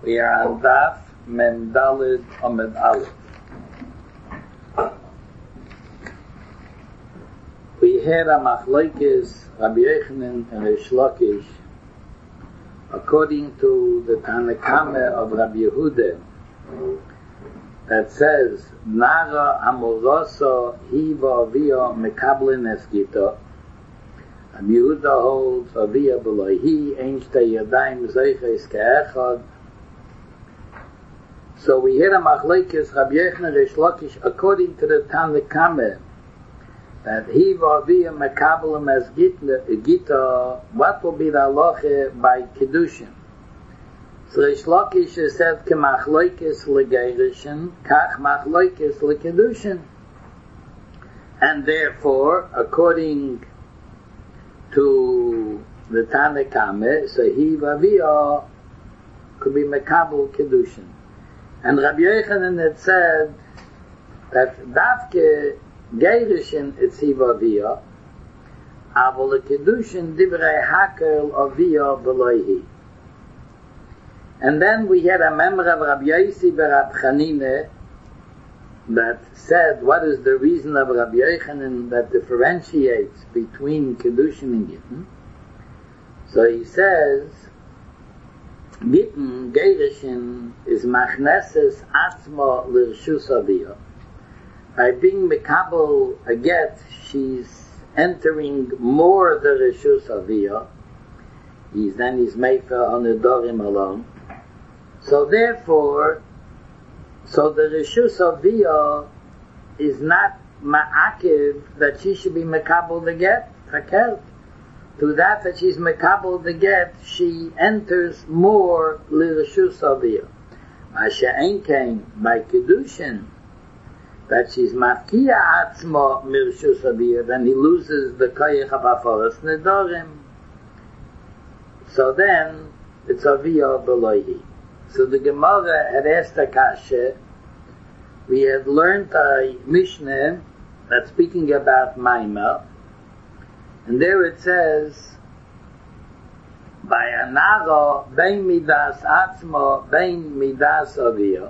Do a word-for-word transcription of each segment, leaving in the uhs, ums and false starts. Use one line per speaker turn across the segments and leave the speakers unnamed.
We are on Daf Mem Daled Amud Aleph. We had a machlokes Rabbi Yochanan and Reish Lakish according to the Tanakame of Rabbi Yehuda that says Nara Amoroso Hiva Via Mekablin Eskito. Rabbi Yehuda holds Avia Belohi Ein Shtei Yadayim Zeiches Ke'echad. So we hear a machlokes Rabbi Yochanan and Reish Lakish according to the Tanakame that he va via mekabel as gita. What will be the halacha by kedushin? So Reish Lakish said kemachloikes legeirushin, kach machloikes lekedushin, and therefore, according to the Tanakame, so he va via could be mekabel kedushin, and Rabbi Yochanan had said that davke Geirishin etziva via, avol kedushin divrei hakel avia belohi. And then we had a member of Rabbi Yossi Barab Chanine that said, what is the reason of Rabbi Yochanan that differentiates between kedushin and gittin? So he says, gittin, geirishin, is machneses atzma l'rshus avia. By being mekabel a get, she's entering more the reshus avia. He's then he's mefer on the dorim alone. So therefore, so the reshus avia is not ma'akiv that she should be mekabel the get. Hakel. To that that she's mekabel the get, she enters more li reshus avia. Masha einkein by kedushin, that she's mafkiya atzma mirshus avia, then he loses the koyach of aforos nedorim. So then it's avia belohi. So the Gemara had asked a kasha. We had learned a Mishnah that's speaking about Maimah, and there it says, by anaro bein midas atzma bein midas avia,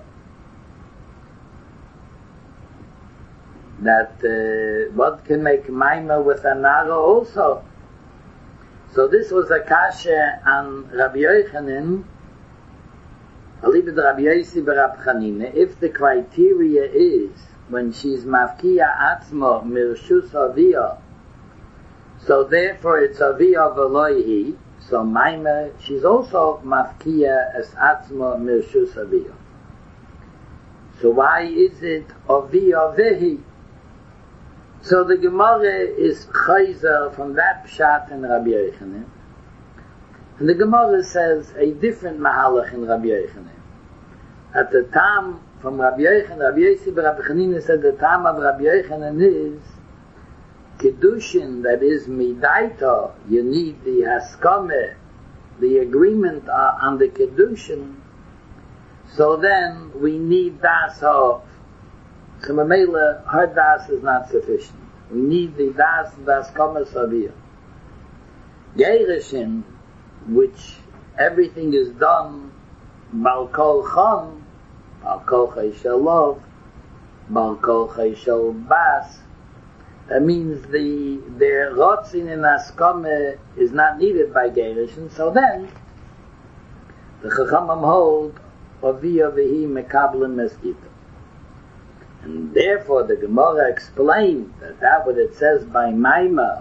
that uh, what can make Maimah with a Nara also. So this was a kasha on Rabbi Yochanan, Alibid Rabbi Yossi Barab Chanine. If the criteria is when she's mafkiya atzma mirshus avia, so therefore it's avia velohi, so Maimah, she's also mafkiya as atzma mirshus avia. So why is it avia vehi? So the Gemara is chayzer from that pshat in Rabbi Yochanan, and the Gemara says a different mahalach in Rabbi Yochanan. At the time from Rabbi Yochanan, Rabbi Yossi Barab Chanine said the time of Rabbi Yochanan is kedushin, that is midaita. You need the haskame, the agreement uh, on the kedushin. So then we need das of. So Mamela, her das is not sufficient. We need the das, das kama savia. Geirishin, which everything is done, bal kol chon, bal kol chayshel lov, bal kol chayshel bas. That means the their rotzin in askame is not needed by Geirishin. So then, the Chachamim hold avia vehi mekablim meskita. And therefore the Gemara explained that that what it says by Maimah,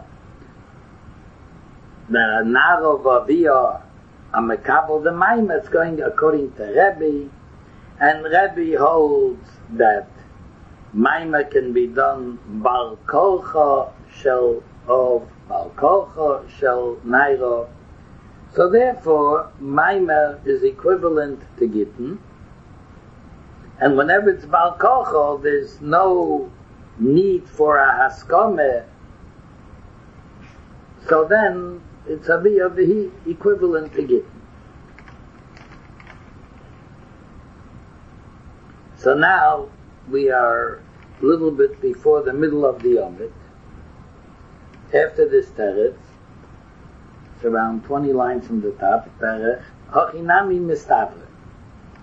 that a naro v'avia a mekabel the Maimah, it's going according to Rebbe, and Rebbe holds that Maimah can be done bal kolcha shel of bal kolcha shel nairo. So therefore Maimah is equivalent to Gittin. And whenever it's Bal Kochel, there's no need for a Haskame. So then, it's Aviyah Vihi, equivalent to Gittin. So now, we are a little bit before the middle of the Yomit. After this Teretz, it's around twenty lines from the top, Perech, Hochinami Mistavre.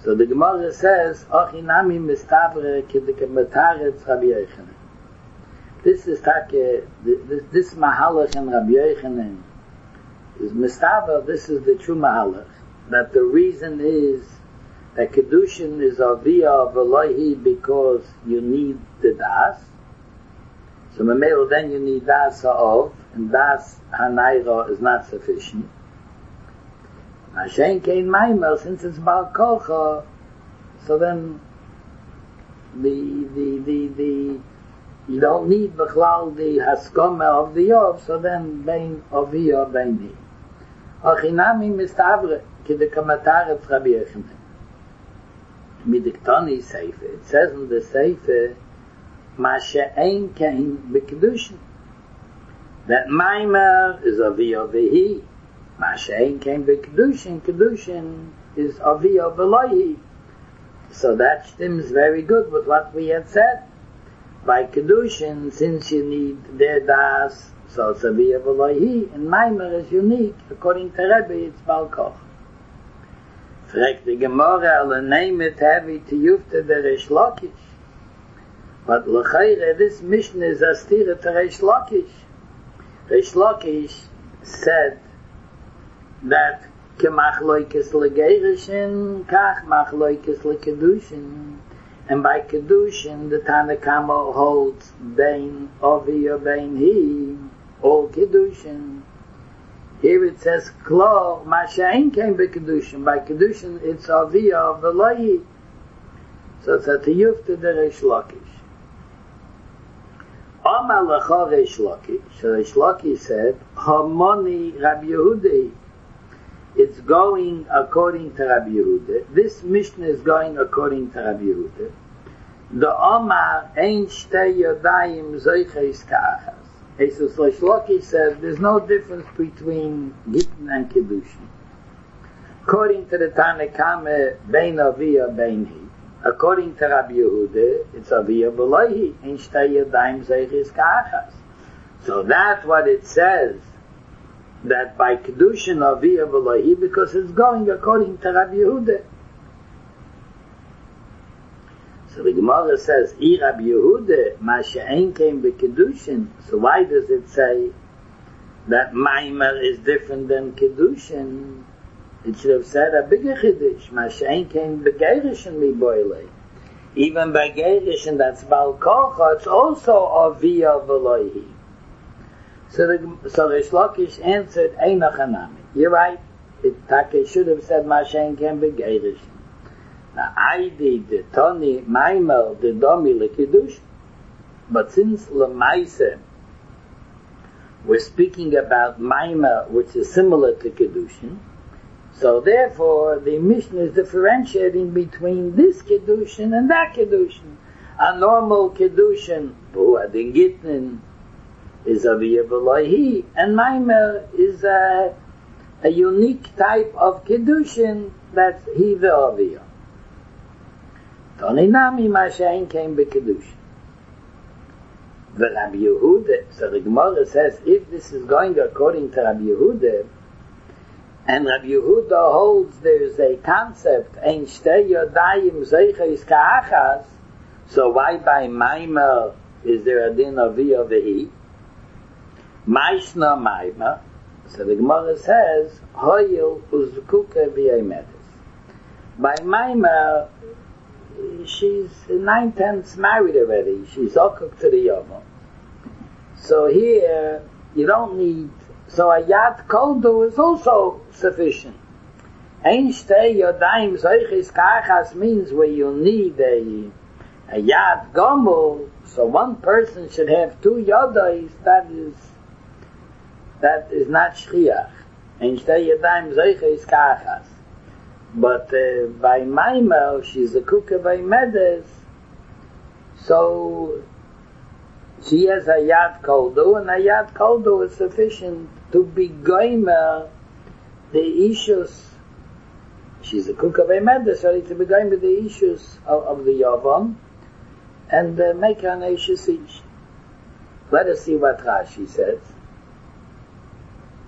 So the Gemara says, Ochinami mistavre kidikemataretz Rabbi Yochanan. This is take, this, this mahalach in Rabbi Yochanan is mistavre, this is the true mahalach. That the reason is that Kedushin is aviyah of Elohi because you need the das. So Mamel, then you need das ha'ov, and das ha'naira is not sufficient. Hashem kein maimer, since it's Baal Kocha, so then the, the, the, the, you don't need Bechlal the Haskoma of the Yov, so then Bein Aviyah Beini. Ochinami mistavre, kidekamatar Rabbi Yochanan. Midiktoni Seife, it says in the Seife, Ma she'ein kein b'kedushin. That maimer is Aviyah Vehi. Ma she'ein kein b'kedushin, kedushin is Aviyah Velohi. So that stems very good with what we had said. By kedushin, since you need their das, so it's Aviyah Velohi, and maimer is unique. According to Rebbe, it's Baal Koch. Fragt die Gemara, alle nehmet heavy to Yufte der Reish Lakish. But l'chayre, this mission is a stira to Reish Lakish. Reish Lakish said that ke machloikes legerishin, kach machloikes lekedushin. And by kedushin, the Tanakama holds bein ovi or bein he, all kedushin. Here it says, Klo, Masha'in came by Kedushin. By Kedushin, it's Aviyah of the Lahi. So it's a Tiyuf to the Reish Lakish. Amar Lecha Reish Lakish. So Reish Lakish said, Hamoni Rabbi Yehuda. It's going according to Rabbi Yehuda. This Mishnah is going according to Rabbi Yehuda. The Amar Ein Shtei Yodayim Zoiches Ka'achas. Jesus Reish Lakish said there's no difference between Gittin and Kedushin. According to the Tanakama, Bein Aviyah Bein Hi. According to Rabbi Yehuda, it's Aviyah V'lohi, Ein Shtei Yadayim Zeichis Ka'achas. So that's what it says, that by Kedushin Aviyah V'lohi, because it's going according to Rabbi Yehuda. So the Gemara says, I Rabbi Yehuda, Ma she'ein came b'kedushin. So why does it say that Maimer is different than Kedushin? It should have said a bigger Chiddush. Ma she'ein came b'gerishin mi boile. Even by gerishin, that's Baal Kocha, it's also Aviyah V'lohi. So the so Reish Lakish answered, Einach Hanami. You're right. It Take should have said Ma she'ein came b'gerishin. Now, I did the Tony Maimer the Domi Lekidush, but since Lemaise we're speaking about Maimer, which is similar to Kedushin, so therefore the Mishnah is differentiating between this Kedushin and that Kedushin. A normal Kedushin, Buadin Gitnin, is Aviyah V'lohi, and Maimer is a, a unique type of Kedushin that's Hi Ve'aviyah. Toni Nami Mashain came by Kedushin. The Rabbi Yehuda, so the Gemara says, if this is going according to Rabbi Yehuda, and Rabbi Yehuda holds there's a concept, Ein Shtei Yodayim Zeichis Ka'achas, so why by Maimer is there a din of Aviyah Vehi? Maishna Maimer, so the Gemara says, Hoyil Uzkuka V'yemedes. By Maimer, she's nine tenths married already. She's okuk to the Yoma. So here, you don't need, so a Yad Koldu is also sufficient. Ein Shtei Yodayim Zeichis Ka'achas means where you need a, a Yad Gomel, so one person should have two Yodais, that is, that is not Shchiach. Ein Shtei Yodayim Zeichis Ka'achas. But uh, by Maimer, she's a kuka by Medes, so she has a Yad Koldu, and a Yad Koldu is sufficient to be Goimer the issues. She's a kuka by Medes, so to be Goimer the issues of, of the Yavam, and uh, make her an Eishes Ish. Let us see what Rashi says.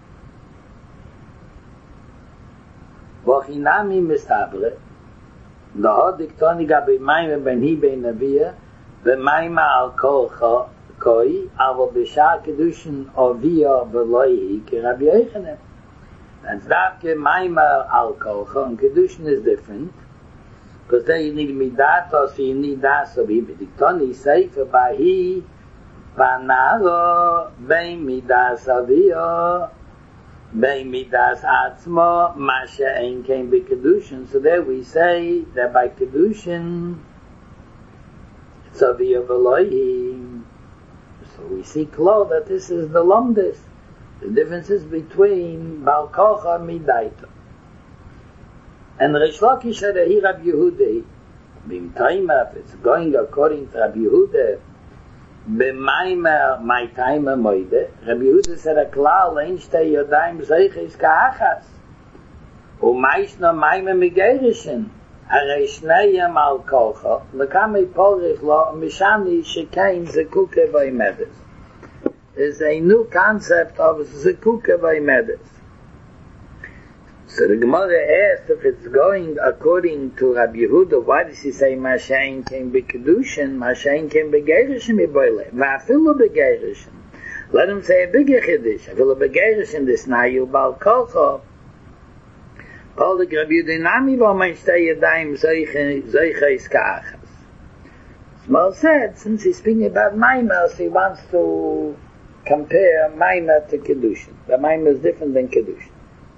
Vochinami mistabre, the hodik toni gabi maime ben hi ben avia, ve maime al kolcha koi, aber b'shar kedushin avia v'loihi ki Rabbi Yochanan. That's darke maime al kolcha, and kedushin is different, because there you need midatos, you need das of him. The toni seifer bahi, banaro, ben midas avia, Bei midas atzmo, masha ein kein be kedushin. So there we say that by kedushin, it's a via velohi. So we see clear that this is the lomdis. The differences between Bal Kocha and Midaita. And Rish Lakish said that he Rabbi Yehuda, Bim Taima, if it's going according to Rabbi Yehuda, B'maymer, my timer moide. Rabbi Yehuda said a klal ein shtei yodayim zeiches ka'achas. U'mayshno maymer migerishin. Arei shneyem al kolcha. L'kamei porich lo mishani shekein zekuke v'aymedes. There's a new concept of zekuke v'aymedes. So the Gemara asked if it's going according to Rabbi Yehuda, why does he say Mashain came be Kedushin, Mashain came be Gerishin be Boile, Vafilu be Gerishin. Let him say a bigger Chiddush, Vafilu be Gerishin, this Nayu Bal Kolcha. All the Rabbi Yehuda Nami vo mein shtei yadayim zeiches ka'achas. Small said, since he's speaking about Maimah, he wants to compare Maimah to Kedushin. The Maimah is different than Kedushin.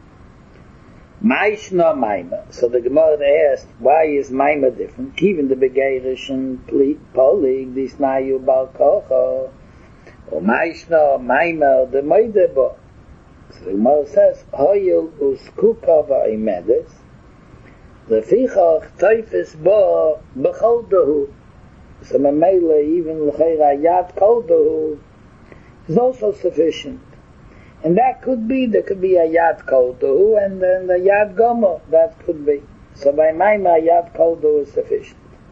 Maishna Maima. So the Gemara asked, why is Maima different? Even the Begeirish and Polig, this Nayu Bal Kocha, or Maishna Maima, the Moidebo. So the Gemara says, Hoyil Uskuka Va'imedes, Lefichach Teifes Bo B'Choldahu. So Mamela, even L'Cheira Yad Koldahu, is also sufficient. And that could be, there could be a Yad Koldu and then the Yad Gomo, that could be. So by Maima, Yad Koldu is sufficient.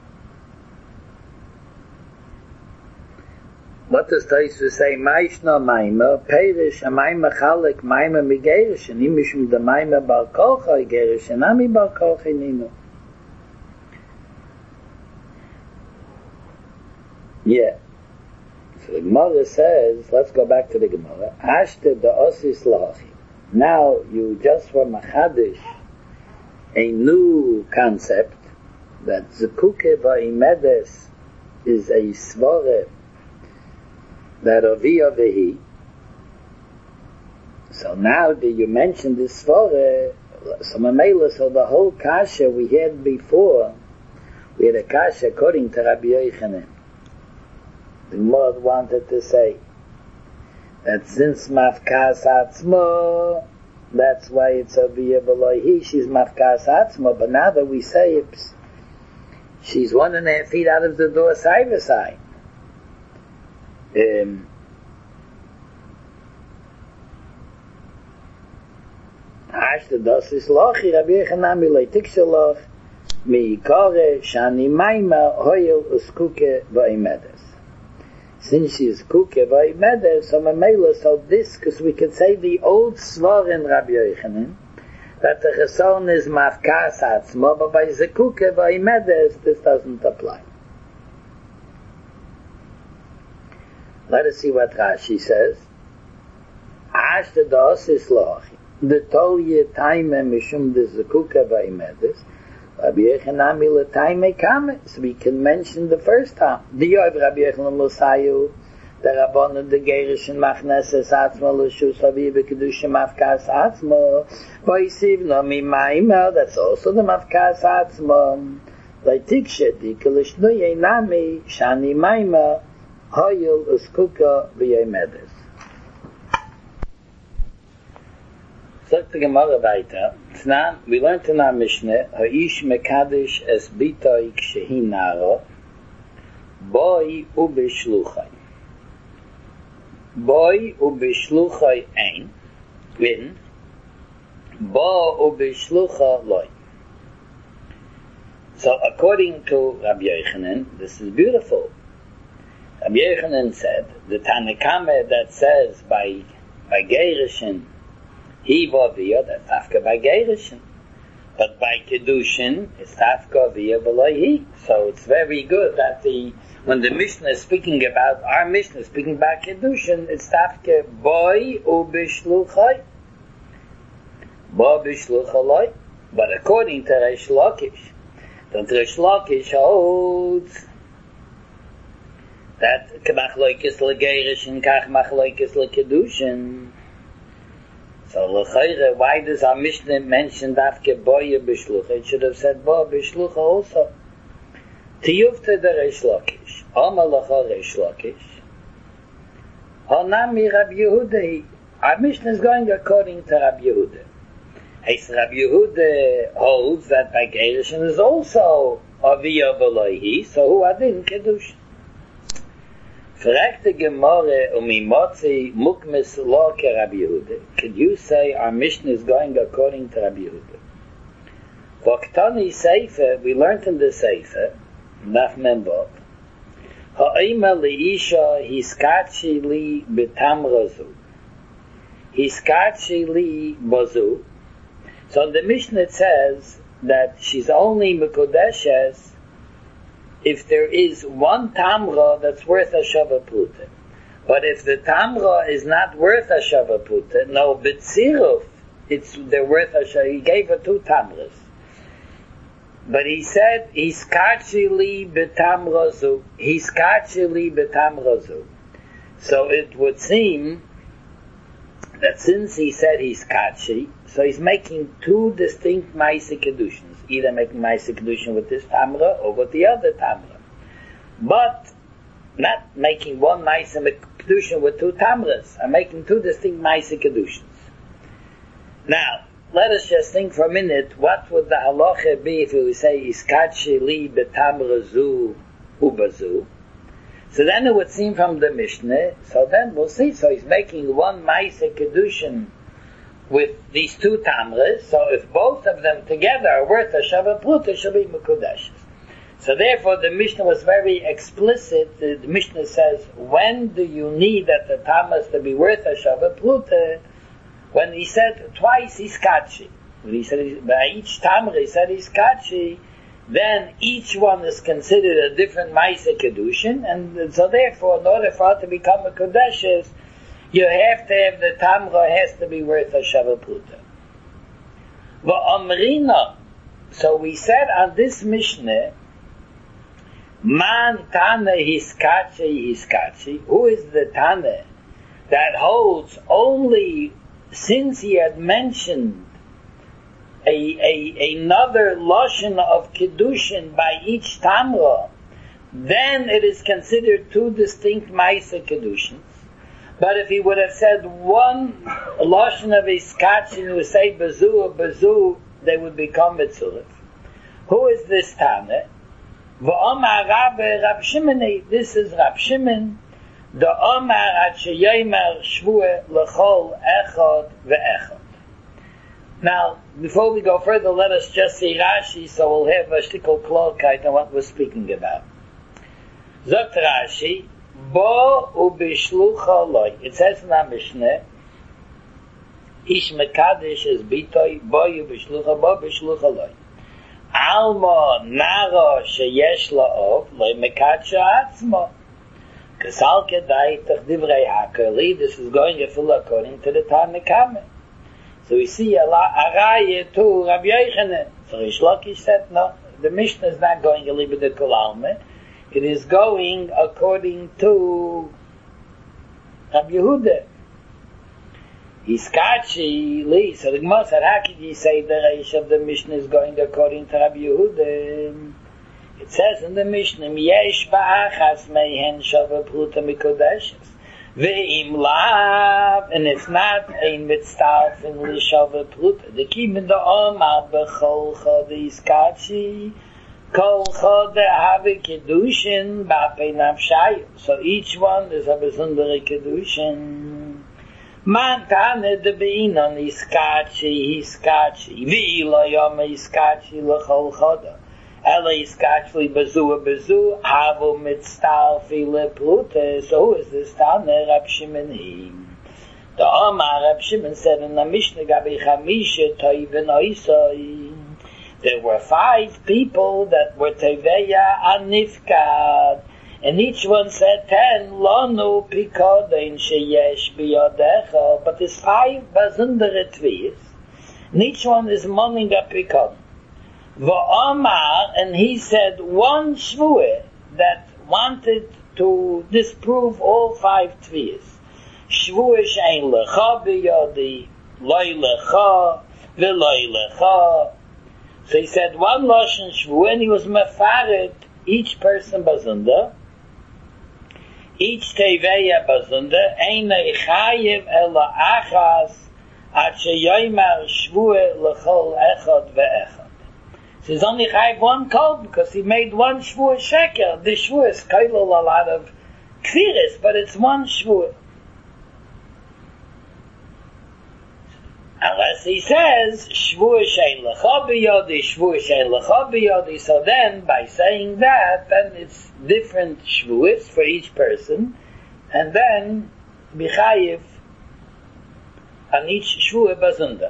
What does Taisu say? Maishna Maima, Perish, a Maima Chalik, Maima Migerish, and Imishum the Maima Bal Kocha Gerish, and Ami Bal Kocha Nino. Yeah. So the Gemara says, let's go back to the Gemara. Ashte the Osis Lachi. Now you just for Machadish a new concept that Zekuke Va'imedes is a Svore that Ovia Vehi. So now that you mentioned this Svore, so Mamela, so the whole Kasha we had before, we had a Kasha according to Rabbi Yochanan. The Lord wanted to say that since Mafkas Atzmo, that's why it's a Bia Beloihi, she's Mafkas Atzmo, but now that we say it's, she's one and a half feet out of the door side by side. Um, Ashta Dosis Lochi, Rabbi Yochanan Milei Tikshalach, Mi Yikore, Shani Maima, Hoyel Uskuke Va'imedes. Since she is Kuke Va'imedes, so Mamela, so this, because we could say the old Svar in Rabbi Yochanan, that the Cheson is Mafkas Atzmo, but by Zekuke Va'imedes, this doesn't apply. Let us see what Rashi says. Ashta Dosis Lochi. The Tolye Taime Mishum de Zekuke Va'imedes, Rabbi Yochanan Mila Taime Kame. So we can mention the first time. The Yoiv Rabbi Yochanan Musayu, the Rabbanu de Gerishin Machneses Atzmo, L'Shus Avi B'Kedushim Mafkas Atzmo, V'Yisiv Nomi Maima, that's also the Mafkas Atzmo, L'Tikshe Dikalish Nuye Nami, Shani Maima, Hoyel Uskuka V'Yemedes. Sagt the Gemara weiter. Tnan, we learned in our Mishnah, Ha'ish Mekadesh es bitoi kshehi naro, boi ubishluchai. Boi ubishluchai ein, when, bo ubishlucha loi. So according to Rabbi Yochanan, this is beautiful. Rabbi Yochanan said, the Tanakame that says by, by Gerishin, He Vaviyah, that's Tafka by Gerishin. But by Kedushin, it's Tafka via V'lohi. So it's very good that the when the Mishnah is speaking about, our Mishnah is speaking about Kedushin, it's Tafka Boy Ubishluchai. Bo Bishluchaloi. But according to Reish Lakish, then Reish Lakish holds that K'machloikis L'geirish and Kach Machloikis L'kedushin. So L'chayre, why does our Mishnah mention Dafke Boya Bishlucha? It should have said Bo Bishlucha also. Tiyufta de Reish Lakish. Oma L'cha Reish Lakish. Onami Rabbi Yehuda. Our Mishnah is going according to Rabbi Yehuda. Heis Rabbi Yehuda holds that by Gerishin is also Aviyah V'lohi, so who adin Kedushin. Fragt the Gemara umimotzi mukmes lo ke Rabbi Yehuda. Could you say our Mishnah is going according to Rabbi Yehuda? V'ktani Sefer, we learned in the Sefer, Naf Membot, ha'ima li'isha hiskachi li betamrazu. Hiskachi li bozu. So in the Mishnah it says that she's only Mekodeshes if there is one Tamra that's worth a Shava Pruta. But if the Tamra is not worth a Shava Pruta, no, B'tziruf, it's, they're worth a Shava, he gave her two Tamras. But he said, Hiskachi li betamrazu, Hiskachi li betamrazu. So it would seem that since he said Hiskachi, so he's making two distinct Maaseh Kedushins, either making Maaseh Kedushin with this Tamra or with the other Tamra. But not making one Maaseh Kedushin with two Tamras, I'm making two distinct Maaseh Kedushins. Now, let us just think for a minute, what would the halacha be if we would say Iskachi li betamra zu ubazu? So then it would seem from the Mishnah, so then we'll see, so he's making one Maaseh Kedushin with these two Tamras, so if both of them together are worth a Shava Pruta, it shall be Mekudeshes. So therefore the Mishnah was very explicit. The, the Mishnah says, when do you need that the Tamras to be worth a Shava Pruta? When he said twice Iskachi. When he said, by each Tamra he said Iskachi, then each one is considered a different Maaseh Kedushin, and so therefore in order for it to become a Kodeshes, you have to have the Tamra has to be worth a Shava Pruta. V'omrina, so we said on this Mishnah, Man Tana Hiskachi Hiskachi, who is the Tana that holds only since he had mentioned a, a another Lashon of Kedushin by each Tamra, then it is considered two distinct Maaseh Kedushins. But if he would have said one Lashon of Iskachin who say Bazu or Bazu, they would become Mitzurif. Who is this Tana? V'omar Rabbe Rab Shimoni. This is Rab Shimon. The Omar at Sheyemer Shvua L'chol Echad Ve'echad. Now, before we go further, let us just see Rashi, so we'll have a shtickle klorkeit on what we're speaking about. Zot Rashi, Bo ubishlucha loy. It says in our Mishnah, Ish mekadesh es bitoy, bo ubishlucha, bo ubishlucha loy. Alma nara sheyesh la'ov, loy mekadsha atzma. Kasal kedai tach divrei hakali. This is going a full according to the Tanakh. So we see a raya to Rabbi Yochanan. So Reish Lakish said, no, the Mishnah is not going a little bit kol alme. It is going according to Rabbi Yehuda. Hiskachi li. So the Gemara said, how could you say the Reish of the Mishnah is going according to Rabbi Yehuda? It says in the Mishnah, Yesh ba'achas mehen shava pruta mikodeshes. Ve'im lav, and if not, ein mitztarf in li shava pruta. The kim in the omar b'chol chod hiskachi. Kol chod have kedushin ba'pei nafshayu. So each one is a besondere kedushin. Man tane de beinon hiskachi hiskachi. V'ilo yom hiskachi l'chol choda. Ela hiskachi bezu bezu havu mitztarfi lepruta. So who is this tane? Rab Shimon. The Omar Rab Shimon said in the Mishnah gabi chamisha toivin oisoi. There were five people that were Teveya and Nifkad, and each one said ten, Lonu Pikodin Sheyesh Biyodecha, but there's five Bazundere Tviyas, and each one is mourning a Pikodin. V'omar, and he said one Shvuah that wanted to disprove all five Tviyas. Shvuah Shein Lecha Biyodi, Loi Lecha, V'loi Lecha. So he said one Lashon Shvuah, and he was mefared each person Bazunda, each Teveya Bazunda, Einei Chayiv Ela Achas, Ad Sheyoymar Shvuah Lechol Echad Ve'echad. So he's only chayiv one code because he made one shvuah sheker. The shvuah is kailul a lot of kfiris, but it's one shvuah. Unless he says shvuah shein lecha biyodi, shvuah shein lecha biyodi. So then, by saying that, then it's different shvuahs for each person, and then bichayiv on each shvuah bazunda.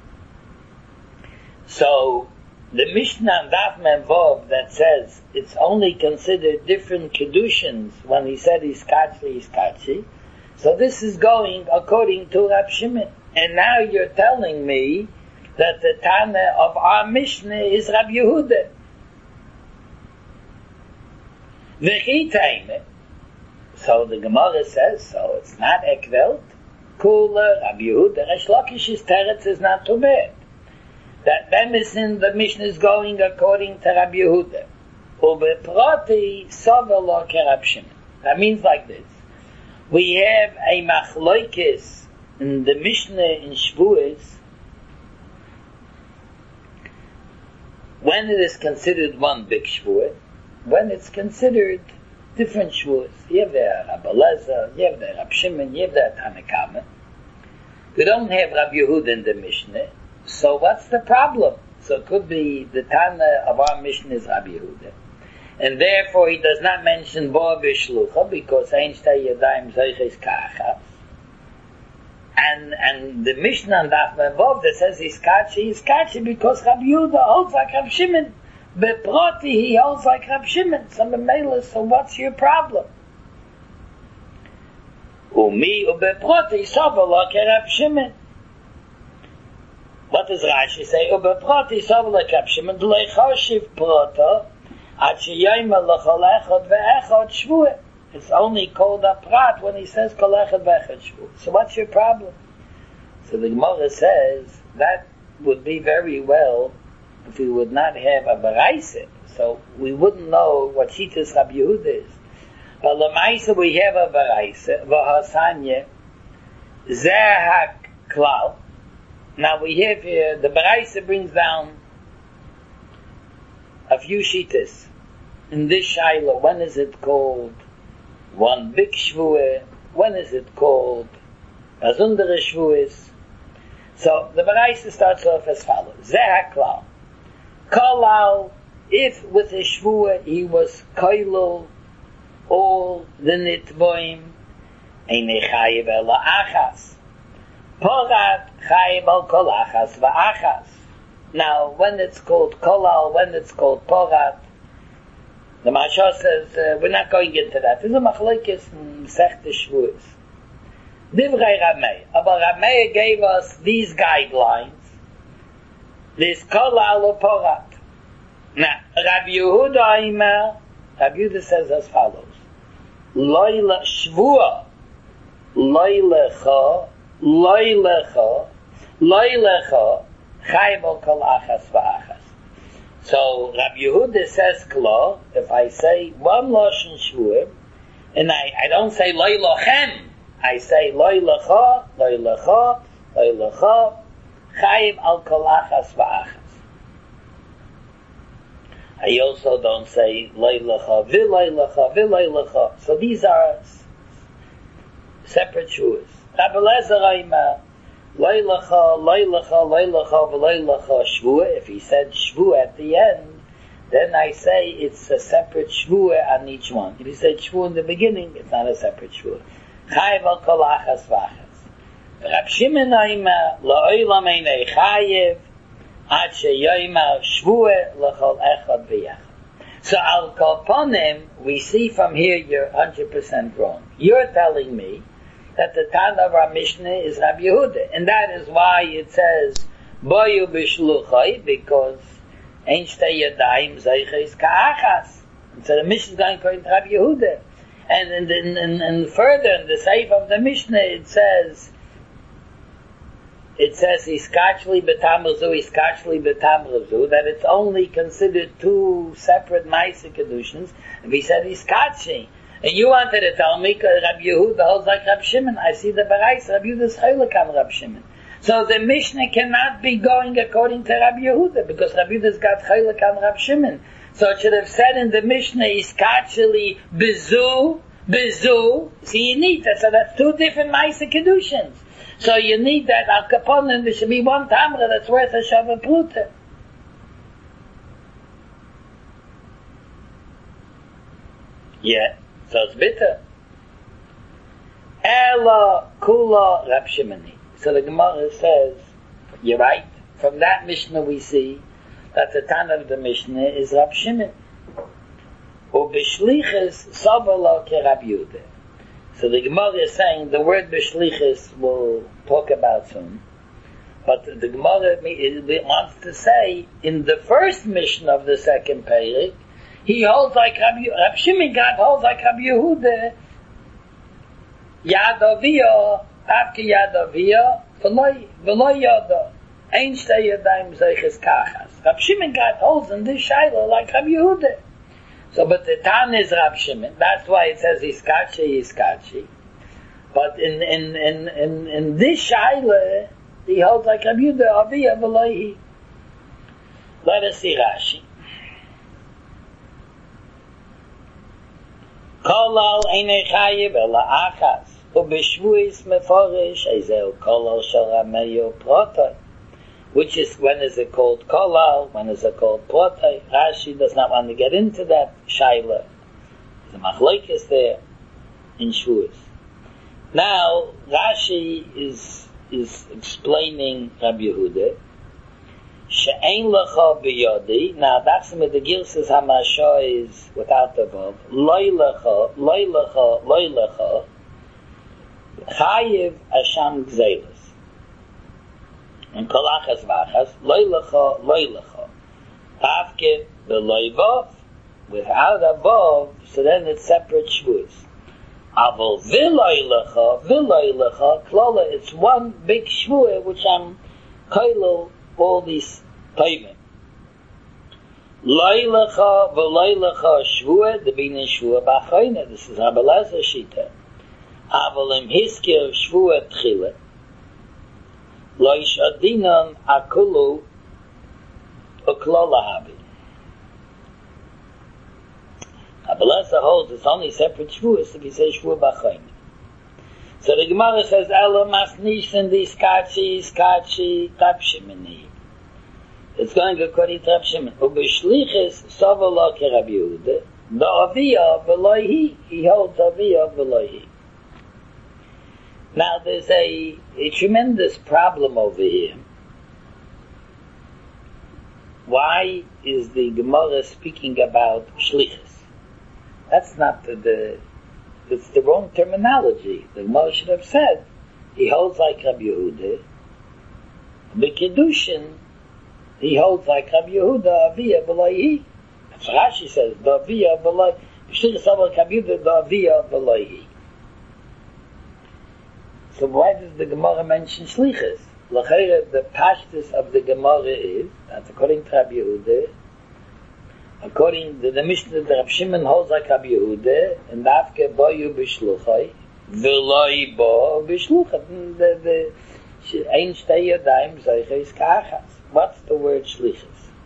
So the Mishnah and Daf Mem Vav that says it's only considered different Kedushins when he said he's Kachi, he's Kachi. So this is going according to Rab Shimon. And now you're telling me that the Tana of our Mishnah is Rab Yehuda. V'chitaime. So the Gemara says, so it's not Ekvelt. Kula, Rab Yehuda, Resh Lakish's teretz is not too bad. That Bemesin, the Mishnah is going according to Rabbi Yehuda. Ubeproti Sovelo Kerab Shimon. That means like this. We have a machloikis in the Mishnah in Shavuos when it is considered one big Shavuot, when it's considered different Shavuos. You have the Rabbi Elazar, you have the Rabbi Shimon, you have the Tanna Kama. We don't have Rabbi Yehuda in the Mishnah. So what's the problem? So it could be the Tana of our Mishnah is Rabbi Yehuda. And therefore he does not mention Bo B'Shlucha because Ein Shtei Yadayim Zoiches Kachas. And, and the Mishnah and Daf Mem Vav that says he's Kachi, he's Kachi because Rabbi Yehuda holds like Rabbi Shimon. Beproti he holds like Rabbi Shimon. So Memela, so what's your problem? Umi ubeproti Sovelo Kerab Shimon. What does Rashi say? Ubeproti Sovelo Kerab Shimon D'lei Choshiv Proto Ad Sheyoyma L'chol Echad Ve'echad Shvuah. It's only called a prat when he says Kol Echad Ve'echad Shvuah. So what's your problem? So the Gemara says that would be very well if we would not have a baraisa, so we wouldn't know what Shitas Rabbi Yehuda is. But Lamaisa we have a baraisa, V'hasanya Zeh HaKlal. Now we have here, the baraisa brings down a few Shitas. In this Shaila, when is it called one big Shvuah? When is it called Azundere Shvuahs? So the baraisa starts off as follows: Zeh HaKlal. Kolal, if with a Shvuah he was koilul all the nitvoim, einei chayiv ela achas. Porat chayiv al kol achas va'achas. Now, when it's called kolal, when it's called porat, the Mashal says, uh, we're not going into that. This is a machlokes in Masechta Shvuos. Divrei Rameh. But Rameh gave us these guidelines. This kolal or porat. Now, Rabbi Yehuda Imer, Rabbi Yehuda says as follows: Loila Shvuah, Loilecha, Loilecha, Loilecha, Chayiv al kol achas va'achas. So Rabbi Yehuda says klo, if I say one lashon shvuah, and I, I don't say loy lochem, I say loy lecha, loy lecha, loy lecha, chayiv al kol achas va'achas. I also don't say loy lecha, v'loy lecha, v'loy lecha. So these are separate shvuahs. Rabbi Elazar Aimer, loy lecha, loy lecha, loy lecha, v'loy lecha shvuah. If he said shvuah at the end, then I say it's a separate shvuah on each one. If he said shvuah in the beginning, it's not a separate shvuah. Chayiv al kol achas v'achas. Rab Shimon Aimer, la'olam einei chayiv, Ad sheyoymar shvua l'chol echad v'yachad. So al kolponim, we see from here you're one hundred percent wrong. You're telling me that the Tana of our Mishnah is Rabbi Yehuda, and that is why it says boyu b'shluchai, because ein shtei yadayim zeiches ka'achas. And so the Mishnah is going according to Rabbi Yehuda. And in, in, in, in further in the Seif of the Mishnah it says it says iskachli betamrazu, iskachli betamrazu, that it's only considered two separate Maaseh Kedushin. And we said iskachi. And you wanted to tell me Rabbi Yehuda holds like Rabbi Shimon. I see the Barais, Rabbi Yehuda's chaylik on Rabbi Shimon. So the Mishnah cannot be going according to Rabbi Yehuda, because Rabbi Yehuda's got chaylik on Rabbi Shimon. So it should have said in the Mishnah, iskachli bezu, bezu. See, you need that. So that's two different Maaseh Kedushins. So you need that al kaponim. There should be one tamra that's worth a shava pruta. Yeah, so it's bitter. Ela kula Rab Shimoni. So the Gemara says, you're right. From that Mishnah we see that the Tana of the Mishnah is Rab Shimon. Ubishlichus savala ke Rab Yehuda. So the Gemara is saying the word b'shlichus we'll talk about soon, but the Gemara wants to say in the first mission of the second Perek, he holds like Rabbi, Rabbi Shimon God holds like Rabbi Yehuda, Yad Aviyah, Avke Yad Aviyah, V'lo Yada, Ein Shtei Yadayim Zeiches Kachas. Rabbi Shimon God holds in this Shiloh like Rabbi Yehuda. So, but the Tan is Rab Shimon. That's why it says Iskachi, Iskachi. But in in in in, in this Shaila, he holds like Rabbi Yehuda, Aviyah V'lohi. Let us see Rashi. Kolal einei chayiv ela achas, ubeshvuis meforish ezeu kolal shel rameyo protoi. Which is, when is it called kolal, when is it called protoi? Rashi does not want to get into that shaila. The machlokes there in shvuis. Now Rashi is is explaining Rabbi Yehuda. She'ein lecha biyodi. Now that's with the girsas hamasha is without the vav. Loi lecha, loi lecha, loi lecha. Chayiv asham gzelis. And kolachas vachas, loi lecha, loi lecha. Tavke b'loi vav. Without a vav, so then it's separate shvuos. Aval v'loi lecha, v'loi lecha, klola, it's one big shvuah which I'm koilel all these payment. Loi lecha v'loi lecha shvuah, the binin shvuah b'achayna. This is Rabbi Elazar Shita. Aval im hiskir shvuah tchila. Loi shadinan akulu uklola habi. Rabbi Elazar holds it's only separate shvuahs if you say shvuah b'achayna. So the Gemara says, Ela mas nishan di skachi, skachi, Rab Shimoni. It's going according to Rab Shimon. Ubeshlichis savala ke Rabbi Yehuda. The aviyah v'lohi. He holds aviyah v'lohi. Now there's a, a tremendous problem over here. Why is the Gemara speaking about shlichus? That's not the, the it's the wrong terminology. The Gemara should have said he holds like Rabbi Yehuda. The Kedushin, he holds like Rabbi Yehuda, Aviyah V'lohi. That's what Rashi says, the Aviyah V'lohi. You should have said like Rabbi Yehuda, the Aviyah V'lohi. So why does the Gemara mention Shlichus? L'chayre, the pashtus of the Gemara is, that's according to Rabbi Yehuda, according to the Mishnah, the Rab Shimon holds like Rabbi Yehuda, and Davke boyu b'shluchai, v'loi bo b'shluchai. The the ein shtei yadayim zeiches kachas. What's the word shlichus?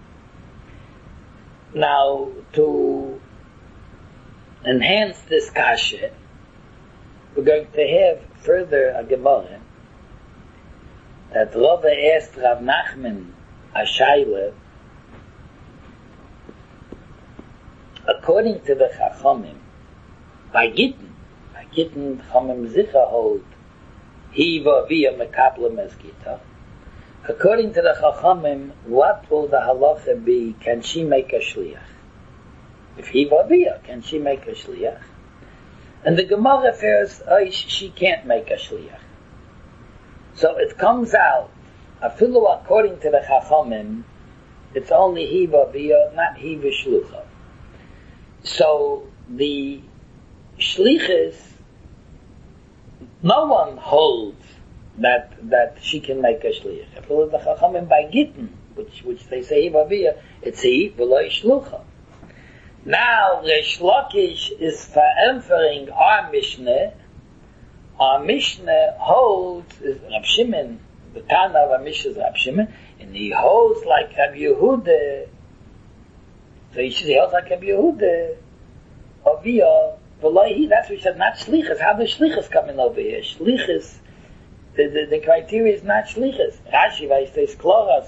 Now, to enhance this kasha, we're going to have further a Gemara that Rava asked Rav Nachman a shaila. According to the Chachamim, by Gittin, by Gittin, Chachamim Zicha hold, he va via mekablam as Gitta, According to the Chachamim, what will the halacha be? Can she make a shliach? If he vavia, can she make a shliach? And the Gemara refers, oh, she can't make a shliach. So it comes out, afilu according to the Chachamim, it's only he vavia, not he v'shlucha. So the shlichus, no one holds that that she can make a shliach. Afilu the Chachamim by Gittin, which which they say he vavia, it's he v'lo shlucha. Now, Reish Lakish is verempfering our Mishnah. Our Mishnah holds, is Rab Shimon, the Tana of our Mishnah is Rab Shimon, and he holds like Rab Yehuda. So he says he holds like Rab Yehuda. Aviyah, V'loi, that's what he said, not Shlichus. How does Shlichus come in over here? Shlichus, the, the, the criteria is not Shlichus. Rashi, why he says Klora.